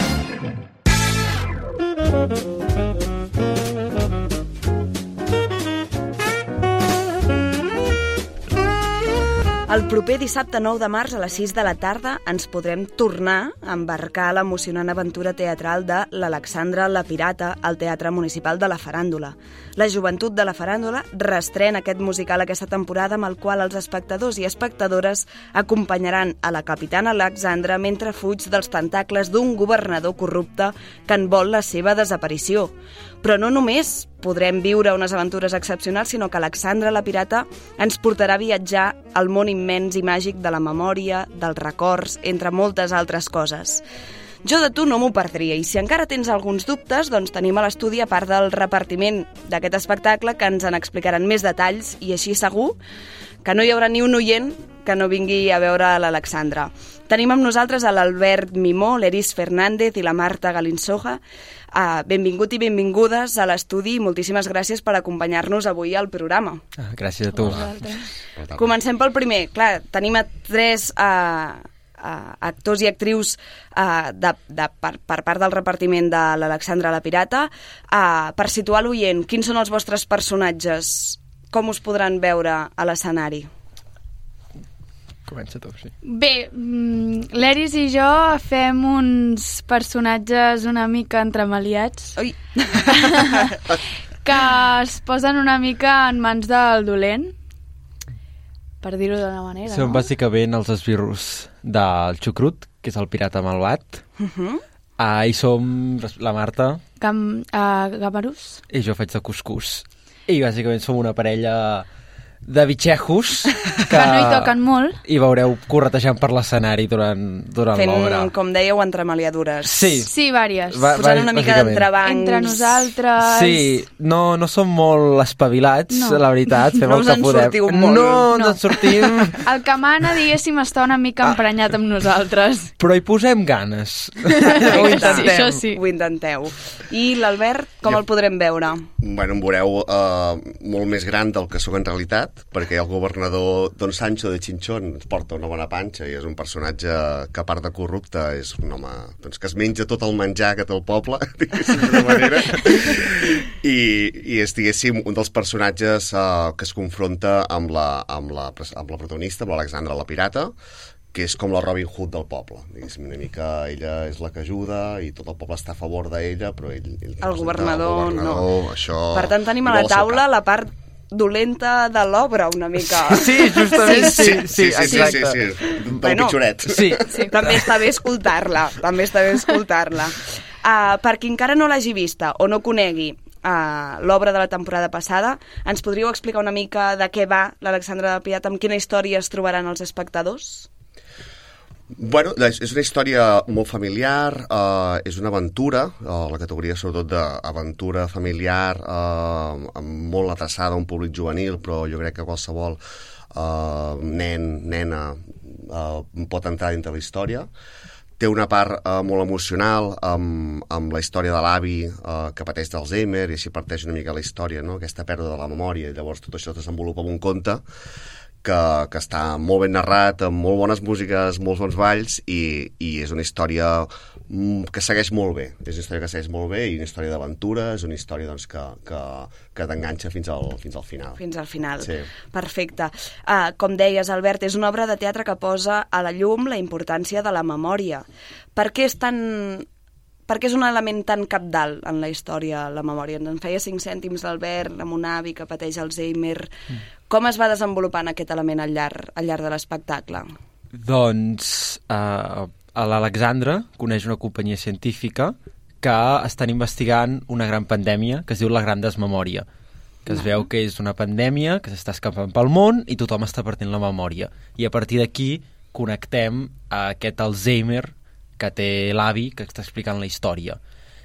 El proper dissabte nou de març a les sis de la tarda ens podrem tornar a embarcar a l'emocionant aventura teatral de l'Alexandra la Pirata al Teatre Municipal de la Faràndula. La joventut de la Faràndula reestrena aquest musical aquesta temporada amb el qual els espectadors i espectadores acompanyaran a la capitana Alexandra mentre fuig dels tentacles d'un governador corrupte que en vol la seva desaparició. Però no només podrem viure unes aventures excepcionals, sinó que Alexandra la Pirata ens portarà a viatjar al món immens i màgic de la memòria, dels records, entre moltes altres coses. Jo de tu no m'ho perdria, i si encara tens alguns dubtes, doncs tenim a l'estudi, a part del repartiment d'aquest espectacle, que ens en explicaran més detalls, i així segur que no hi haurà ni un oient que no vingui a veure l'Alexandra. Tenim amb nosaltres a l'Albert Mimó, l'Eris Fernández i la Marta Galinsoja. Uh, benvingut i benvingudes a l'estudi i moltíssimes gràcies per acompanyar-nos avui al programa. Ah, gràcies a tu. Comencem pel primer. Clar, tenim a tres uh, uh, actors i actrius uh, de, de, per, per part del repartiment de l'Alexandra la Pirata. Uh, per situar l'oient, quins són els vostres personatges? Com us podran veure a l'escenari? Comença tu, sí. Bé, l'Eris i jo fem uns personatges una mica entremaliats. Ui! Que es posen una mica en mans del dolent, per dir-ho d'una manera, Som no? bàsicament els esbirros del Xucrut, que és el pirata malvat. Uh-huh. Ah, i som la Marta. Gam, uh, Gamarús. I jo faig de cuscús. I bàsicament som una parella de bitxejos que, que no hi toquen molt. I veureu corretejant per l'escenari durant, durant l'obra. Fent, com dèieu, entremaliadures. Sí. Sí, vàries. Va, Posant una mica d'entrebancs. Entre nosaltres. Sí, no, no som molt espavilats, no. La veritat. Fem no el que podem. Sortiu molt. No, no, no ens sortim. El que mana, diguéssim, està una mica emprenyat amb nosaltres. Però hi posem ganes. Ho intentem, sí, això sí. Ho intenteu. I l'Albert, com jo... el podrem veure? Bueno, em veureu uh, molt més gran del que sóc en realitat, perquè el governador Don Sancho de Chinchón ens porta una bona panxa i és un personatge que, a part de corrupte, és un home doncs, que es menja tot el menjar que té el poble, diguéssim, d'una manera, i, i és, diguéssim, un dels personatges uh, que es confronta amb la, amb la, amb la protagonista, amb l'Alexandra la Pirata, que és com la Robin Hood del poble. Diguéssim, una mica ella és la que ajuda i tot el poble està a favor d'ella, però ell... ell el governador, el governador no. Això, per tant, tenim a la taula la part dolenta de l'obra, una mica. Sí, justament, sí, sí, sí, sí, sí, sí, sí. Del bueno, pitjoret. Sí. Sí, també està bé escoltar-la, també està bé escoltar-la. Uh, per qui encara no l'hagi vista o no conegui uh, l'obra de la temporada passada, ens podríeu explicar una mica de què va l'Alexandra la Pirata, amb quina història es trobaran els espectadors? Bueno, és una història molt familiar, uh, és una aventura, uh, la categoria sobretot d'aventura familiar, uh, molt adreçada a un públic juvenil, però jo crec que qualsevol uh, nen, nena uh, pot entrar dintre la història. Té una part uh, molt emocional amb, amb la història de l'avi uh, que pateix d'Alzheimer, i així parteix una mica la història, no? Aquesta pèrdua de la memòria, i llavors tot això es desenvolupa en un conte que, que està molt ben narrat, amb molt bones músiques, molts bons balls, i, i és una història que segueix molt bé. És una història que segueix molt bé, i una història d'aventura, és una història doncs, que, que, que t'enganxa fins al, fins al final. Fins al final. Sí. Perfecte. Uh, com deies, Albert, és una obra de teatre que posa a la llum la importància de la memòria. Per què és tan... Per què és un element tan cabdal en la història, la memòria? Ens feia cinc cèntims l'Albert, amb un avi que pateix Alzheimer. Mm. Com es va desenvolupant aquest element al llarg, al llarg de l'espectacle? Doncs uh, l'Alexandra coneix una companyia científica que estan investigant una gran pandèmia que es diu la Gran Desmemòria, que es veu que és una pandèmia que s'està escapant pel món i tothom està perdent la memòria. I a partir d'aquí connectem a aquest Alzheimer que té l'avi, que està explicant la història.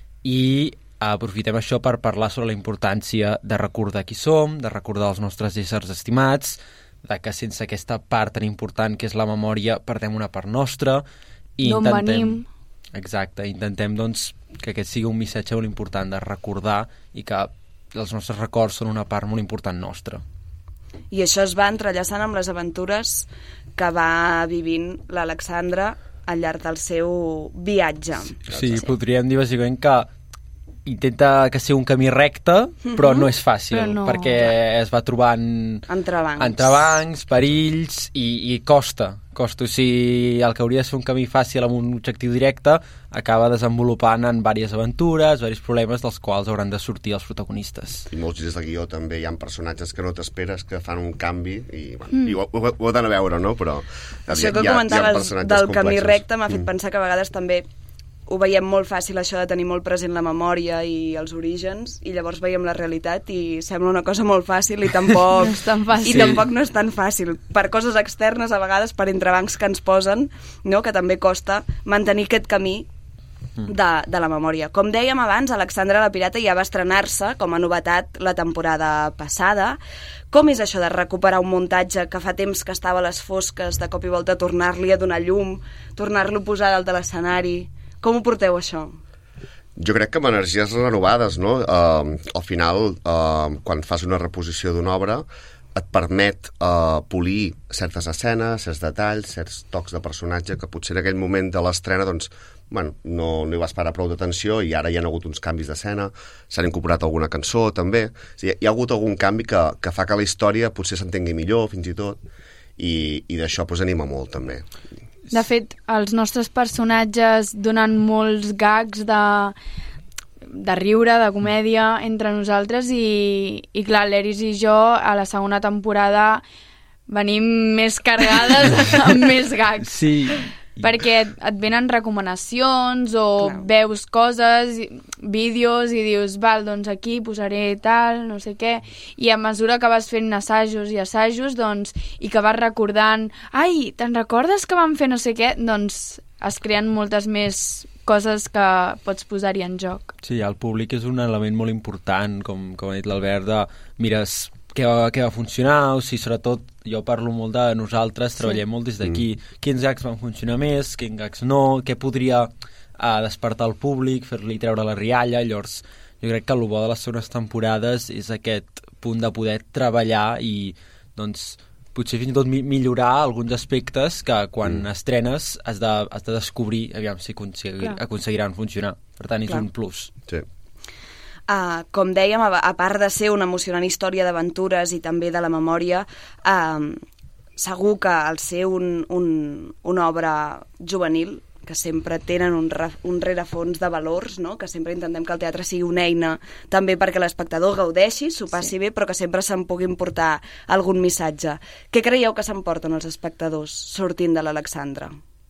I aprofitem això per parlar sobre la importància de recordar qui som, de recordar els nostres éssers estimats, de que sense aquesta part tan important que és la memòria perdem una part nostra. I d'on venim. Exacte, intentem doncs, que aquest sigui un missatge molt important de recordar i que els nostres records són una part molt important nostra. I això es va entrellaçant amb les aventures que va vivint l'Alexandra al llarg del seu viatge. Sí, sí, podríem dir bàsicament que intenta que sigui un camí recte, però no és fàcil, Però no. perquè es va trobant Entrebancs. entrebancs, perills, i, i costa. Costa. O sigui, el que hauria de ser un camí fàcil amb un objectiu directe acaba desenvolupant en diverses aventures, diversos problemes dels quals hauran de sortir els protagonistes. I molts girs de guió també hi ha personatges que no t'esperes, que fan un canvi, i, bueno, Mm. i ho, ho, ho heu d'anar a veure, no? Però Això hi que ha, hi ha comentaves personatges del camí complexos. recte m'ha fet pensar que a vegades també ho veiem molt fàcil, això de tenir molt present la memòria i els orígens, i llavors veiem la realitat i sembla una cosa molt fàcil i tampoc, No és tan fàcil. i Sí. tampoc no és tan fàcil. Per coses externes, a vegades, per entrebancs que ens posen, no? Que també costa mantenir aquest camí de, de la memòria. Com dèiem abans, Alexandra la Pirata ja va estrenar-se com a novetat la temporada passada. Com és això de recuperar un muntatge que fa temps que estava a les fosques, de cop i volta tornar-li a donar llum, tornar-lo a posar dalt de l'escenari? Com ho porteu, això? Jo crec que amb energies renovades, no? Uh, al final, uh, quan fas una reposició d'una obra, et permet uh, polir certes escenes, certs detalls, certs tocs de personatge, que potser en aquell moment de l'estrena, doncs, bueno, no, no hi vas parar prou d'atenció, i ara hi ha hagut uns canvis d'escena, s'han incorporat alguna cançó, també. O sigui, hi ha hagut algun canvi que, que fa que la història potser s'entengui millor, fins i tot, i, i d'això pues, anima molt, també. De fet, els nostres personatges donen molts gags de, de riure, de comèdia entre nosaltres i, i clar, l'Eris i jo a la segona temporada venim més carregades amb més gags. Sí. Perquè et venen recomanacions o clar. Veus coses, vídeos i dius, val, doncs aquí posaré tal, no sé què, i a mesura que vas fent assajos i assajos, doncs, i que vas recordant, ai, te'n recordes que vam fer no sé què? Doncs es creen moltes més coses que pots posar-hi en joc. Sí, el públic és un element molt important, com, com ha dit l'Albert, de mires què va, què va funcionar, o sigui, sobretot jo parlo molt de nosaltres, treballem sí. molt des d'aquí, mm. quins gags van funcionar més, quins gags no, què podria uh, despertar el públic, fer-li treure la rialla. Llavors jo crec que el bo de les segones temporades és aquest punt de poder treballar i doncs potser fins i tot mi millorar alguns aspectes que quan mm. estrenes has de, has de descobrir aviam si aconseguir, aconseguiran funcionar. Per tant, és Clar. un plus. Sí. Uh, com dèiem, a, a part de ser una emocionant història d'aventures i també de la memòria, uh, segur que al ser un, un, una obra juvenil, que sempre tenen un, re, un rerefons de valors, no? Que sempre intentem que el teatre sigui una eina també perquè l'espectador gaudeixi, s'ho passi sí. bé, però que sempre se'n puguin portar algun missatge. Què creieu que s'emporten els espectadors sortint de l'Alexandra?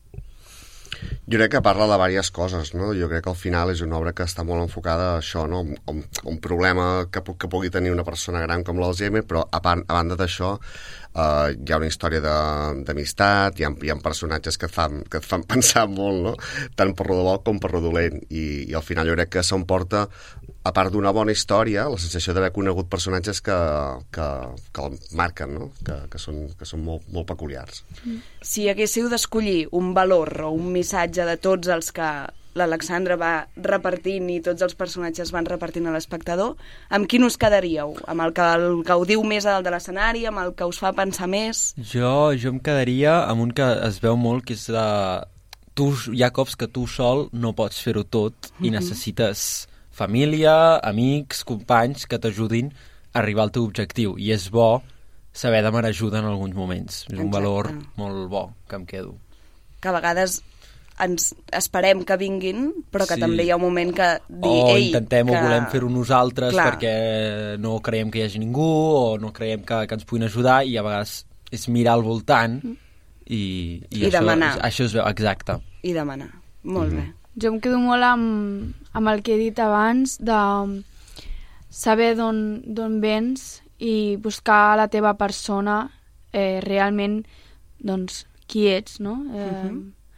Jo crec que parla de diverses coses, no? Jo crec que al final és una obra que està molt enfocada a això, no? Un, un problema que, que pugui tenir una persona gran com l'Alzheimer, però a, a banda d'això uh, hi ha una història d'amistat, hi, hi ha personatges que et, fan, que et fan pensar molt, no? Tant per lo de bo com per lo dolent, i, i al final jo crec que s'emporta, a part d'una bona història, la sensació d'haver conegut personatges que, que, que el marquen, no? Que, que són, que són molt, molt peculiars. Si haguéssiu d'escollir un valor o un missatge de tots els que l'Alexandra va repartint i tots els personatges van repartint a l'espectador, amb quin us quedaríeu? Amb el que el gaudiu més a dalt de l'escenari, amb el que us fa pensar més? Jo, jo em quedaria amb un que es veu molt, que és de... Tu, hi ha cops que tu sol no pots fer-ho tot mm-hmm. i necessites família, amics, companys que t'ajudin a arribar al teu objectiu, i és bo saber demanar ajuda en alguns moments. És un Exacte. valor molt bo que em quedo. Que a vegades ens esperem que vinguin, però que sí. també hi ha un moment que dir, o ei, intentem que... o volem fer-ho nosaltres Clar. perquè no creiem que hi hagi ningú o no creiem que, que ens puguin ajudar, i a vegades és mirar al voltant i, i, I això, demanar. Això es veu, exacte. I demanar. Molt mm-hmm. bé. Jo em quedo molt amb, amb el que he dit abans, de saber d'on vens i buscar la teva persona, eh, realment, doncs, qui ets, no? Eh, uh-huh.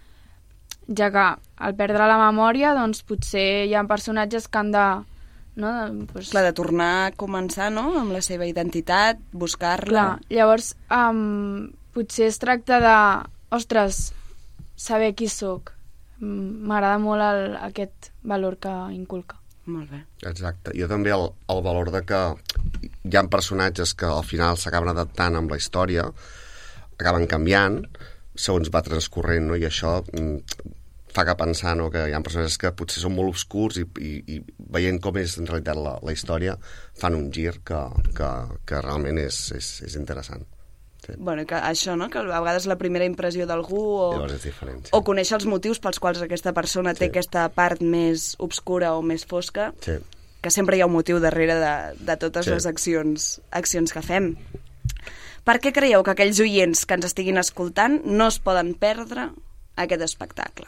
Ja que al perdre la memòria, doncs, potser hi ha personatges que han de... No? Pues... Clar, de tornar a començar, no?, amb la seva identitat, buscar-la. Clar, llavors, um, potser es tracta de, ostres, saber qui sóc. M'agrada molt el, aquest valor que inculca. Molt bé. Exacte. Jo també el, el valor de que hi ha personatges que al final s'acaben adaptant amb la història, acaben canviant segons va transcorrent, no? I això mm, fa que pensar, no?, que hi ha personatges que potser són molt obscurs i, i, i veient com és en realitat la, la història fan un gir que, que, que realment és, és, és interessant. Sí. Bueno, que això, no?, que a vegades la primera impressió d'algú o, Llavors és diferent, sí. o conèixer els motius pels quals aquesta persona té Sí. aquesta part més obscura o més fosca, Sí. que sempre hi ha un motiu darrere de, de totes Sí. les accions, accions que fem. Per què creieu que aquells oients que ens estiguin escoltant no es poden perdre aquest espectacle?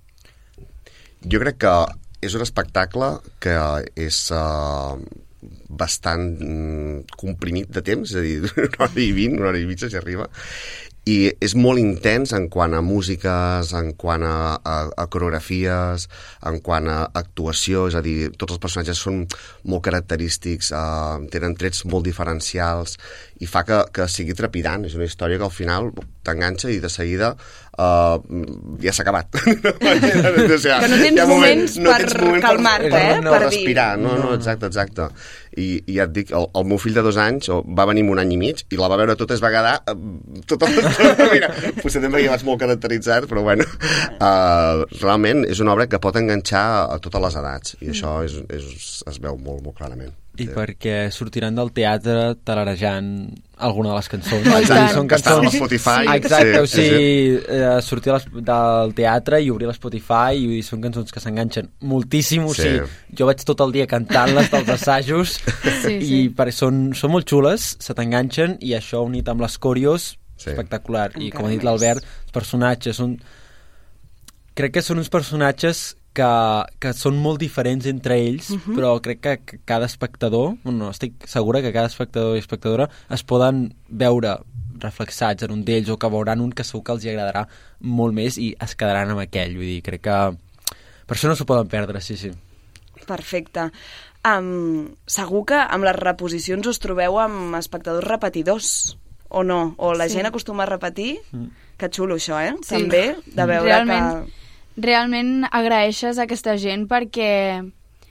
Jo crec que és un espectacle que és uh, bastant mm, comprimit de temps, és a dir, una hora i vint, una hora i mitja si arriba, i és molt intens en quant a músiques, en quant a, a, a coreografies, en quant a actuació, és a dir, tots els personatges són molt característics, uh, tenen trets molt diferencials, i fa que, que sigui trepidant. És una història que al final t'enganxa i de seguida uh, ja s'ha acabat. O sigui, que no tens moments no per calmar-te, per, eh? per, per respirar. No, no, exacte, exacte. I, i ja et dic, el, el meu fill de dos anys va venir un any i mig i la va veure tota, es va quedar uh, tota l'estona. Mira, potser també hi vaig molt caracteritzat, però bueno, uh, realment és una obra que pot enganxar a totes les edats i això és, és, es veu molt, molt clarament. I sí. perquè sortiran del teatre talarejant alguna de les cançons. Exacte, són que estan cançons... a Spotify. Exacte, sí, o sigui, sí. Eh, sortir les, del teatre i obrir l'Spotify i són cançons que s'enganxen moltíssim, o Sí. sigui, jo vaig tot el dia cantant-les dels assajos Sí, i sí. per, són, són molt xules, se t'enganxen i això unit amb les coreos, Sí. espectacular. I Encara com ha dit més. l'Albert, els personatges són... Crec que són uns personatges que, que són molt diferents entre ells, Mhm. però crec que, que cada espectador, bueno, estic segura que cada espectador i espectadora es poden veure reflexats en un d'ells o que veuran un que segur que els hi agradarà molt més i es quedaran amb aquell. Vull dir, crec que per això no s'ho poden perdre, sí, sí. Perfecte. Um, segur que amb les reposicions us trobeu amb espectadors repetidors, o no? O la Sí. gent acostuma a repetir? Mm. Que xulo això, eh? Sí. També, de veure realment, que... Realment agraeixes a aquesta gent perquè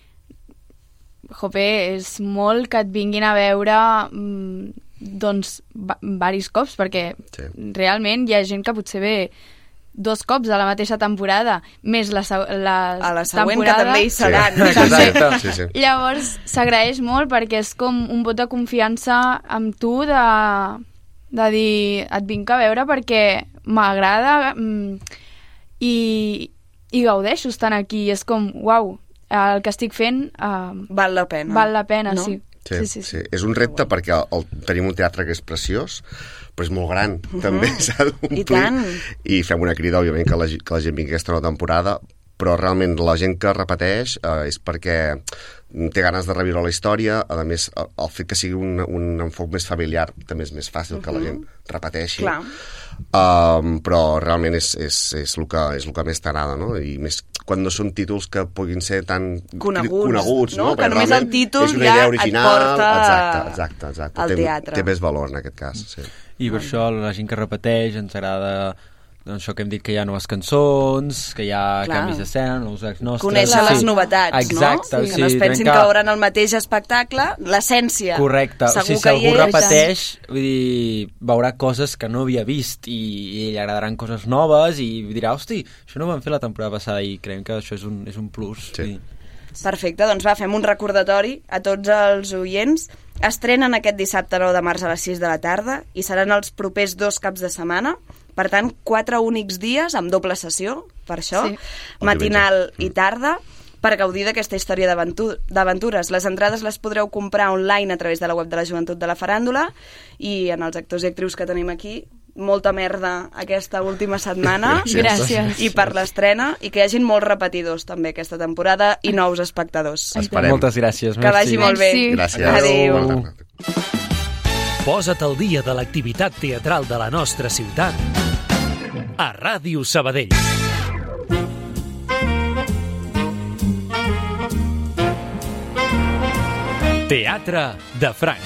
jope, és molt que et vinguin a veure mm, doncs, va, varis cops, perquè sí. realment hi ha gent que potser ve dos cops a la mateixa temporada, més la, la, A la següent, temporada... que també hi seran. Sí. Exacte, sí, sí. Llavors s'agraeix molt perquè és com un vot de confiança amb tu de, de dir et vinc a veure perquè m'agrada mm, i, i gaudeixo estant aquí. És com, uau, el que estic fent uh, val la pena. Val la pena, no? sí. Sí, Sí, sí, sí, sí. És un repte perquè el, tenim un teatre que és preciós, però és molt gran, uh -huh. també s'ha d'omplir. I tant. I fem una crida, òbviament, que la, que la gent vingui aquesta nova temporada, però realment la gent que repeteix eh, és perquè té ganes de reviure la història. A més, el fet que sigui un, un enfoc més familiar també és més fàcil uh -huh. que la gent repeteixi. Clar. Um, però realment és, és, és, el que, és el que més t'agrada, no? I més quan no són títols que puguin ser tan Coneguts, coneguts no? no? Que Perquè només realment el títol és una ja idea et original, porta exacte, exacte, exacte. al té, teatre. té més valor en aquest cas, sí. I per això la gent que repeteix ens agrada doncs això que hem dit, que hi ha noves cançons, que hi ha Clar. canvis d'escena, nous acts nostres... Conèixer les novetats, Exacte, no? o sigui, que no es pensin trencar- que veuran el mateix espectacle, l'essència. Correcte, Segur o sigui, si que algú hi és. repeteix, vull dir, veurà coses que no havia vist i, i li agradaran coses noves i dirà, hosti, això no ho vam fer la temporada passada i creiem que això és un, és un plus. Sí. Perfecte, doncs va, fem un recordatori a tots els oients. Estrenen aquest dissabte nou de març a les sis de la tarda i seran els propers dos caps de setmana. Per tant, quatre únics dies amb doble sessió, per això, Sí. matinal i tarda, per gaudir d'aquesta història d'aventu- d'aventures. Les entrades les podreu comprar online a través de la web de la Joventut de la Faràndula i en els actors i actrius que tenim aquí, molta merda aquesta última setmana. Gràcies. Gràcies. I per l'estrena, i que hi hagin molts repetidors també aquesta temporada i nous espectadors. Esperem. Moltes gràcies. Que vagi molt bé. Gràcies. Adéu. Bona tarda. Posa't al dia de l'activitat teatral de la nostra ciutat a Ràdio Sabadell. Teatre de Franc.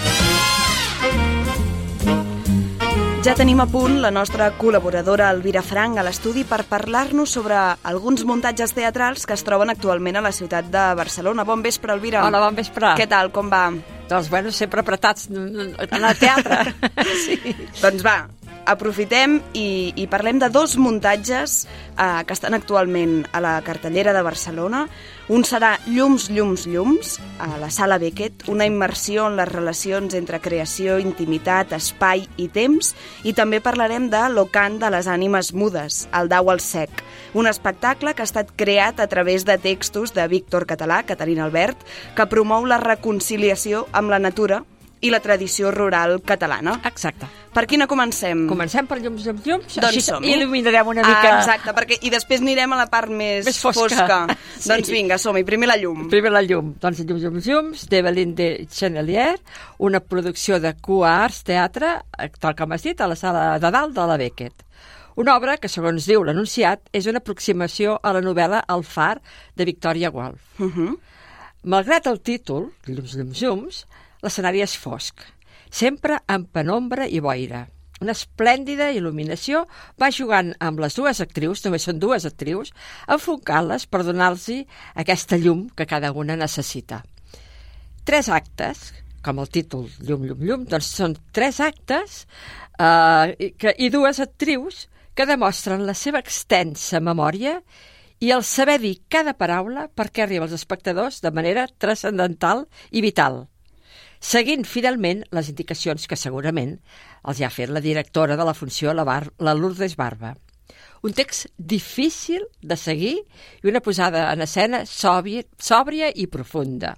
Ja tenim a punt la nostra col·laboradora Elvira Frank a l'estudi per parlar-nos sobre alguns muntatges teatrals que es troben actualment a la ciutat de Barcelona. Bon vespre, Elvira. Hola, bon vespre. Què tal, com va? Doncs, bueno, sempre apretats en el teatre. Sí. Doncs va, aprofitem i, i parlem de dos muntatges eh, que estan actualment a la cartellera de Barcelona. Un serà Llums, llums, llums, a la Sala Beckett, una immersió en les relacions entre creació, intimitat, espai i temps, i també parlarem de L'Ocant de les ànimes mudes, el Dau al sec, un espectacle que ha estat creat a través de textos de Víctor Català, Caterina Albert, que promou la reconciliació amb la natura i la tradició rural catalana. Exacte. Per quina comencem? Comencem per llums, llums, llums. Doncs Així som-hi. il·luminarem una mica... Ah, exacte, perquè, i després anirem a la part més, més fosca. fosca. Sí. Doncs vinga, som-hi. Primer la llum. Primer la llum. Doncs llums, llums, llums, d'Evelyn de Chenelier, una producció de Cua Arts Teatre, tal com has dit, a la sala de dalt de la Beckett. Una obra que, segons diu l'anunciat, és una aproximació a la novel·la El far, de Victoria Woolf. Uh -huh. Malgrat el títol, llums, llums, llums, l'escenari és fosc, sempre amb penombra i boira. Una esplèndida il·luminació va jugant amb les dues actrius, només són dues actrius, enfocant-les per donar-los aquesta llum que cada una necessita. Tres actes, com el títol Llum, llum, llum, doncs són tres actes eh, i, que, i dues actrius que demostren la seva extensa memòria i el saber dir cada paraula perquè arriba als espectadors de manera transcendental i vital, seguint fidelment les indicacions que segurament els ha fet la directora de la funció, la, Bar la Lourdes Barba. Un text difícil de seguir i una posada en escena sòbria, sòbria i profunda.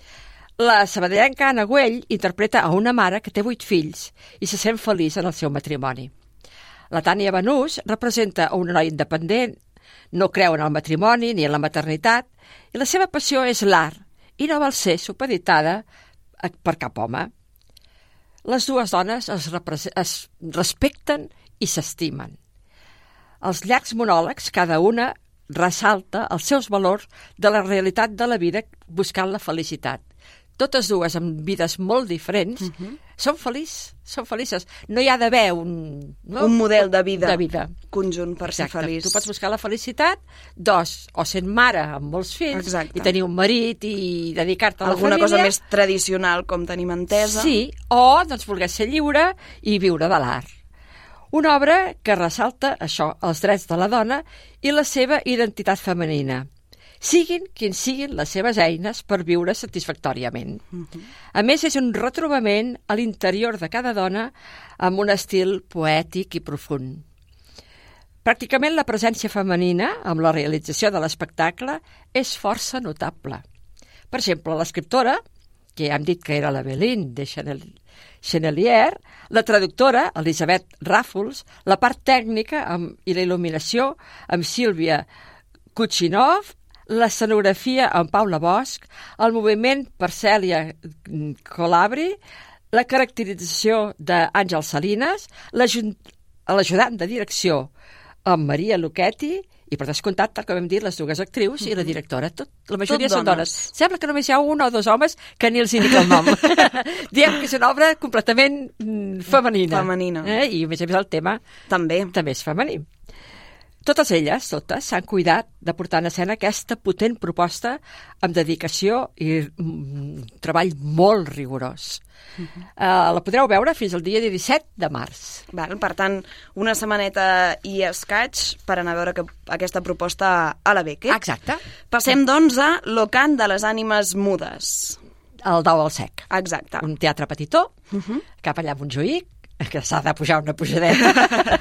La sabadellenca Anna Güell interpreta a una mare que té vuit fills i se sent feliç en el seu matrimoni. La Tània Banús representa a una noia independent, no creu en el matrimoni ni en la maternitat, i la seva passió és l'art i no vol ser supeditada per cap home. Les dues dones es, es respecten i s'estimen. Els llargs monòlegs, cada una ressalta els seus valors de la realitat de la vida buscant la felicitat. Totes dues amb vides molt diferents, uh -huh. són feliç, són felices. No hi ha d'haver un... No? Un model de vida, de vida. conjunt per Exacte. ser feliç. Tu pots buscar la felicitat, dos, o sent mare amb molts fills, Exacte. i tenir un marit i dedicar-te a la Alguna família. cosa més tradicional, com tenim entesa. Sí, o doncs voler ser lliure i viure de l'art. Una obra que ressalta això, els drets de la dona i la seva identitat femenina, siguin quins siguin les seves eines per viure satisfactòriament. Uh-huh. A més, és un retrobament a l'interior de cada dona amb un estil poètic i profund. Pràcticament la presència femenina, amb la realització de l'espectacle, és força notable. Per exemple, l'escriptora, que ja hem dit que era l'Evelyn de Chanel Chenelier, la traductora, Elisabet Ràfols, la part tècnica amb, i la il·luminació amb Sílvia Kuchinov, l'escenografia amb Paula Bosch, el moviment per Cèlia Colabri, la caracterització d'Àngel Salinas, l'ajudant de direcció amb Maria Lucchetti i, per descomptat, tal com hem dit, les dues actrius i la directora. Tot, la majoria Tot són dones. dones. Sembla que només hi ha un o dos homes que ni els indica el nom. Diem que és una obra completament femenina. Femenina. Eh? I, a més a més, el tema també, també és femení. Totes elles, totes, s'han cuidat de portar en escena aquesta potent proposta amb dedicació i mm, treball molt rigorós. Uh -huh. uh, la podreu veure fins al dia disset de març. Val, per tant, una setmaneta i escaig per anar a veure que, aquesta proposta a la Beckett. Exacte. Passem, doncs, a L'Ocant de les ànimes mudes. El Dau al sec. Exacte. Un teatre petitó, uh -huh. cap allà a Montjuïc, que s'ha de pujar una pujadeta.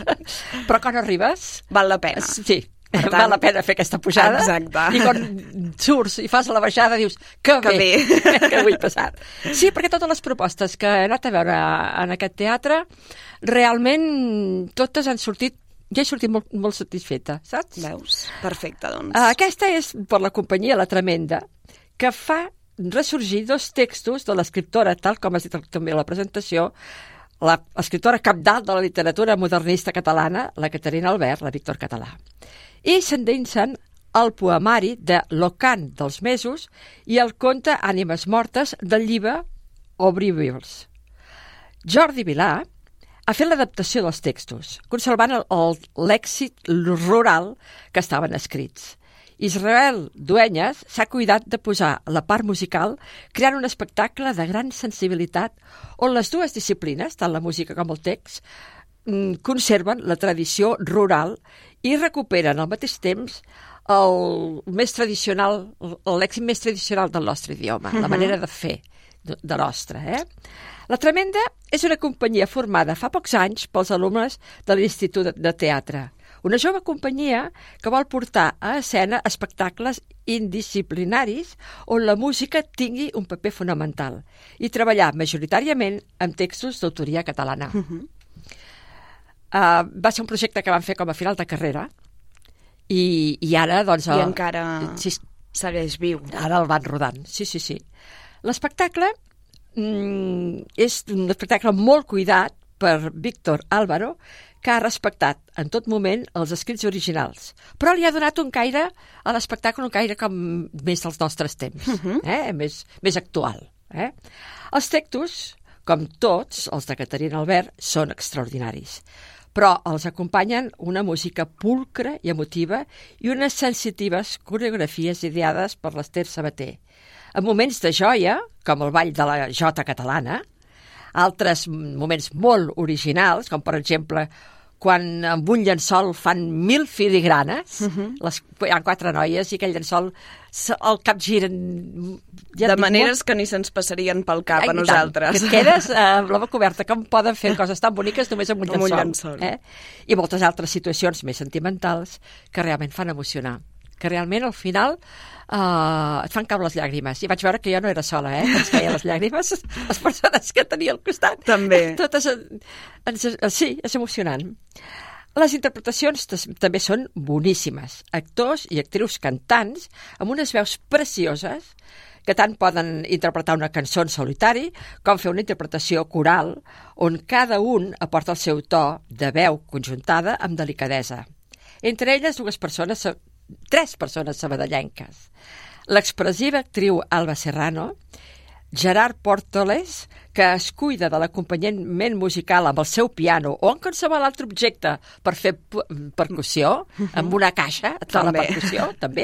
Però quan arribes... Val la pena. Sí, per tant, val la pena fer aquesta pujada. Exacte. I quan surts i fas la baixada dius, que, que bé, bé. que vull passar. Sí, perquè totes les propostes que he anat a veure en aquest teatre, realment totes han sortit, ja he sortit molt, molt satisfeta, saps? Veus? Perfecte, doncs. Aquesta és per la companyia La Tremenda, que fa ressorgir dos textos de l'escriptora, tal com has dit també a la presentació, l'escriptora capdalt de la literatura modernista catalana, la Caterina Albert, la Víctor Català. I s'endinsen el poemari de L'Ocant dels mesos i el conte Ànimes mortes del llibre Obrivils. Jordi Vilà ha fet l'adaptació dels textos, conservant el, el lèxic rural que estaven escrits. Israel Dueñas s'ha cuidat de posar la part musical creant un espectacle de gran sensibilitat on les dues disciplines, tant la música com el text, mm, conserven la tradició rural i recuperen al mateix temps el més tradicional, el lèxic més tradicional del nostre idioma, uh-huh. la manera de fer de, de nostre. Eh? La Tremenda és una companyia formada fa pocs anys pels alumnes de l'Institut de, de Teatre, una jove companyia que vol portar a escena espectacles indisciplinaris on la música tingui un paper fonamental i treballar majoritàriament amb textos d'autoria catalana. Uh-huh. Uh, va ser un projecte que van fer com a final de carrera i, i ara doncs... I el, encara sí, segueix viu. Ara el van rodant, sí, sí, sí. L'espectacle mm, és un espectacle molt cuidat per Víctor Álvaro, que ha respectat en tot moment els escrits originals, però li ha donat un caire a l'espectacle, un caire com més dels nostres temps, uh-huh. eh? més, més actual. Eh? Els textos, com tots els de Caterina Albert, són extraordinaris, però els acompanyen una música pulcra i emotiva i unes sensitives coreografies ideades per l'Ester Sabater. En moments de joia, com el ball de la jota catalana, altres moments molt originals, com per exemple quan amb un llençol fan mil filigranes, uh-huh. les, hi ha quatre noies i aquell llençol el capgiren... Ja de maneres molt... que ni se'ns passarien pel cap Ai, a nosaltres. Que et quedes amb la boca oberta. Com poden fer coses tan boniques només amb un llençol? Amb un llençol. Eh? I moltes altres situacions més sentimentals que realment fan emocionar. Que realment al final uh, et fan caure les llàgrimes. I vaig veure que jo no era sola, eh? Que ens feia les llàgrimes, les persones que tenia al costat. També. Totes, ens, sí, és emocionant. Les interpretacions també són boníssimes. Actors i actrius cantants amb unes veus precioses que tant poden interpretar una cançó en solitari com fer una interpretació coral on cada un aporta el seu to de veu conjuntada amb delicadesa. Entre elles, dues persones, tres persones sabadellenques. L'expressiva actriu Alba Serrano, Gerard Portoles, que es cuida de l'acompanyament musical amb el seu piano o en qualsevol altre objecte per fer percussió, amb una caixa, de la percussió, també,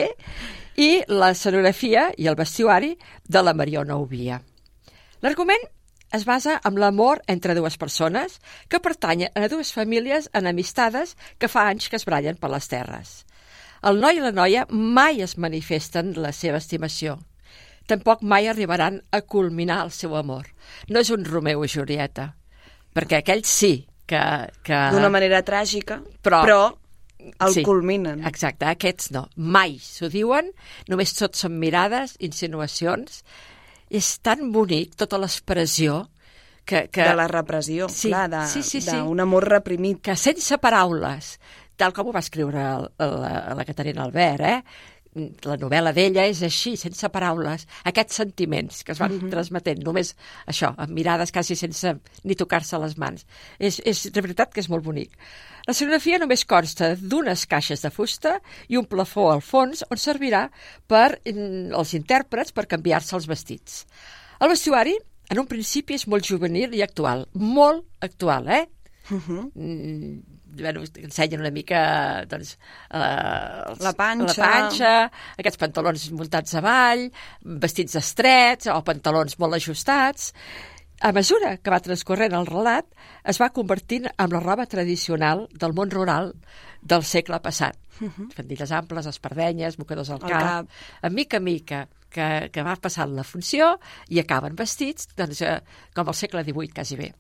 i la escenografia i el vestuari de la Mariona Ovia. L'argument es basa en l'amor entre dues persones que pertanyen a dues famílies enemistades que fa anys que es brallen per les terres. El noi i la noia mai es manifesten la seva estimació. Tampoc mai arribaran a culminar el seu amor. No és un Romeu i Julieta, perquè aquells sí que... que... D'una manera tràgica, però, però el sí, culminen. Exacte, aquests no. Mai s'ho diuen, només tot són mirades, insinuacions. És tan bonic tota l'expressió que, que... De la repressió, sí, clar, de, sí, sí, sí. d'un amor reprimit. Que sense paraules, tal com ho va escriure la, la Caterina Albert, eh? La novel·la d'ella és així, sense paraules, aquests sentiments que es van uh-huh. transmetent, només això, amb mirades quasi sense ni tocar-se les mans. És, és de veritat que és molt bonic. La escenografia només consta d'unes caixes de fusta i un plafó al fons on servirà per els intèrprets per canviar-se els vestits. El vestuari, en un principi, és molt juvenil i actual, molt actual, eh? Uh-huh. Mm, bueno, ensenyen una mica doncs, eh, els, la panxa. la panxa, aquests pantalons muntats avall, vestits estrets o pantalons molt ajustats. A mesura que va transcorrent el relat, es va convertint en la roba tradicional del món rural del segle passat. Uh-huh. Faldilles amples, espardenyes, mocadors al cap. cap. A mica a mica que, que va passant la funció i acaben vestits doncs, eh, com al segle divuit, quasi bé.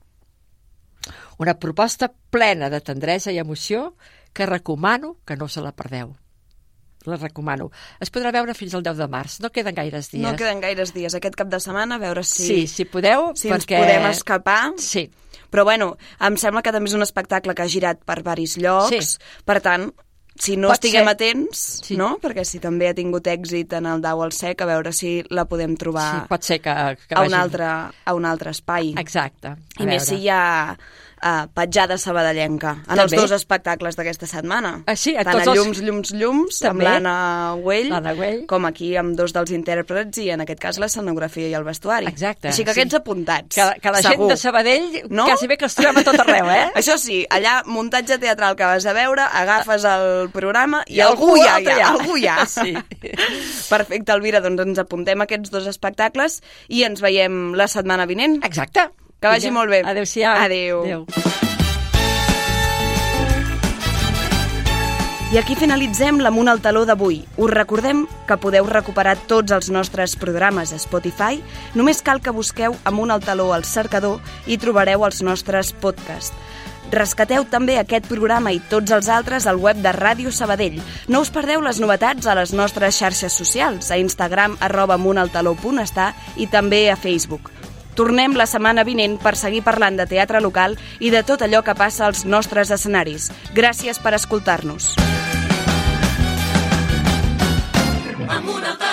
Una proposta plena de tendresa i emoció que recomano que no se la perdeu. La recomano. Es podrà veure fins al deu de març. No queden gaires dies. No queden gaires dies. Aquest cap de setmana, a veure si... Sí, si podeu, si perquè... ens podem escapar. Sí. Però, bueno, em sembla que també és un espectacle que ha girat per varis llocs. Sí. Per tant, si no Pot estiguem ser. atents, sí. no? Perquè si també ha tingut èxit en el Dau al Sec, a veure si la podem trobar sí, pot ser que, que a, vagi... un altre, a un altre espai. Exacte. I més si hi ha uh, petjada sabadellenca en també. els dos espectacles d'aquesta setmana. Ah, sí, a tant tots a els... Llums, Llums, Llums, també. amb l'Anna Güell, Güell, com aquí amb dos dels intèrprets i en aquest cas l'escenografia i el vestuari. Exacte. Així que sí. aquests apuntats. Que, que la segur. gent de Sabadell no? quasi bé que els trobem a tot arreu, eh? Això sí, allà, muntatge teatral que vas a veure, agafes el programa i, I algú algú hi ha, hi ha. algú hi ha. Sí. Perfecte, Elvira, doncs ens apuntem aquests dos espectacles i ens veiem la setmana vinent. Exacte. Que vagi Vinga. molt bé. Adéu-siau. Adéu. Adéu. I aquí finalitzem l'Amunt al Taló d'avui. Us recordem que podeu recuperar tots els nostres programes a Spotify. Només cal que busqueu Amunt al Taló al cercador i trobareu els nostres podcasts. Rescateu també aquest programa i tots els altres al web de Ràdio Sabadell. No us perdeu les novetats a les nostres xarxes socials, a Instagram arroba amuntaltaló punt està i també a Facebook. Tornem la setmana vinent per seguir parlant de teatre local i de tot allò que passa als nostres escenaris. Gràcies per escoltar-nos. Amunt al Taló.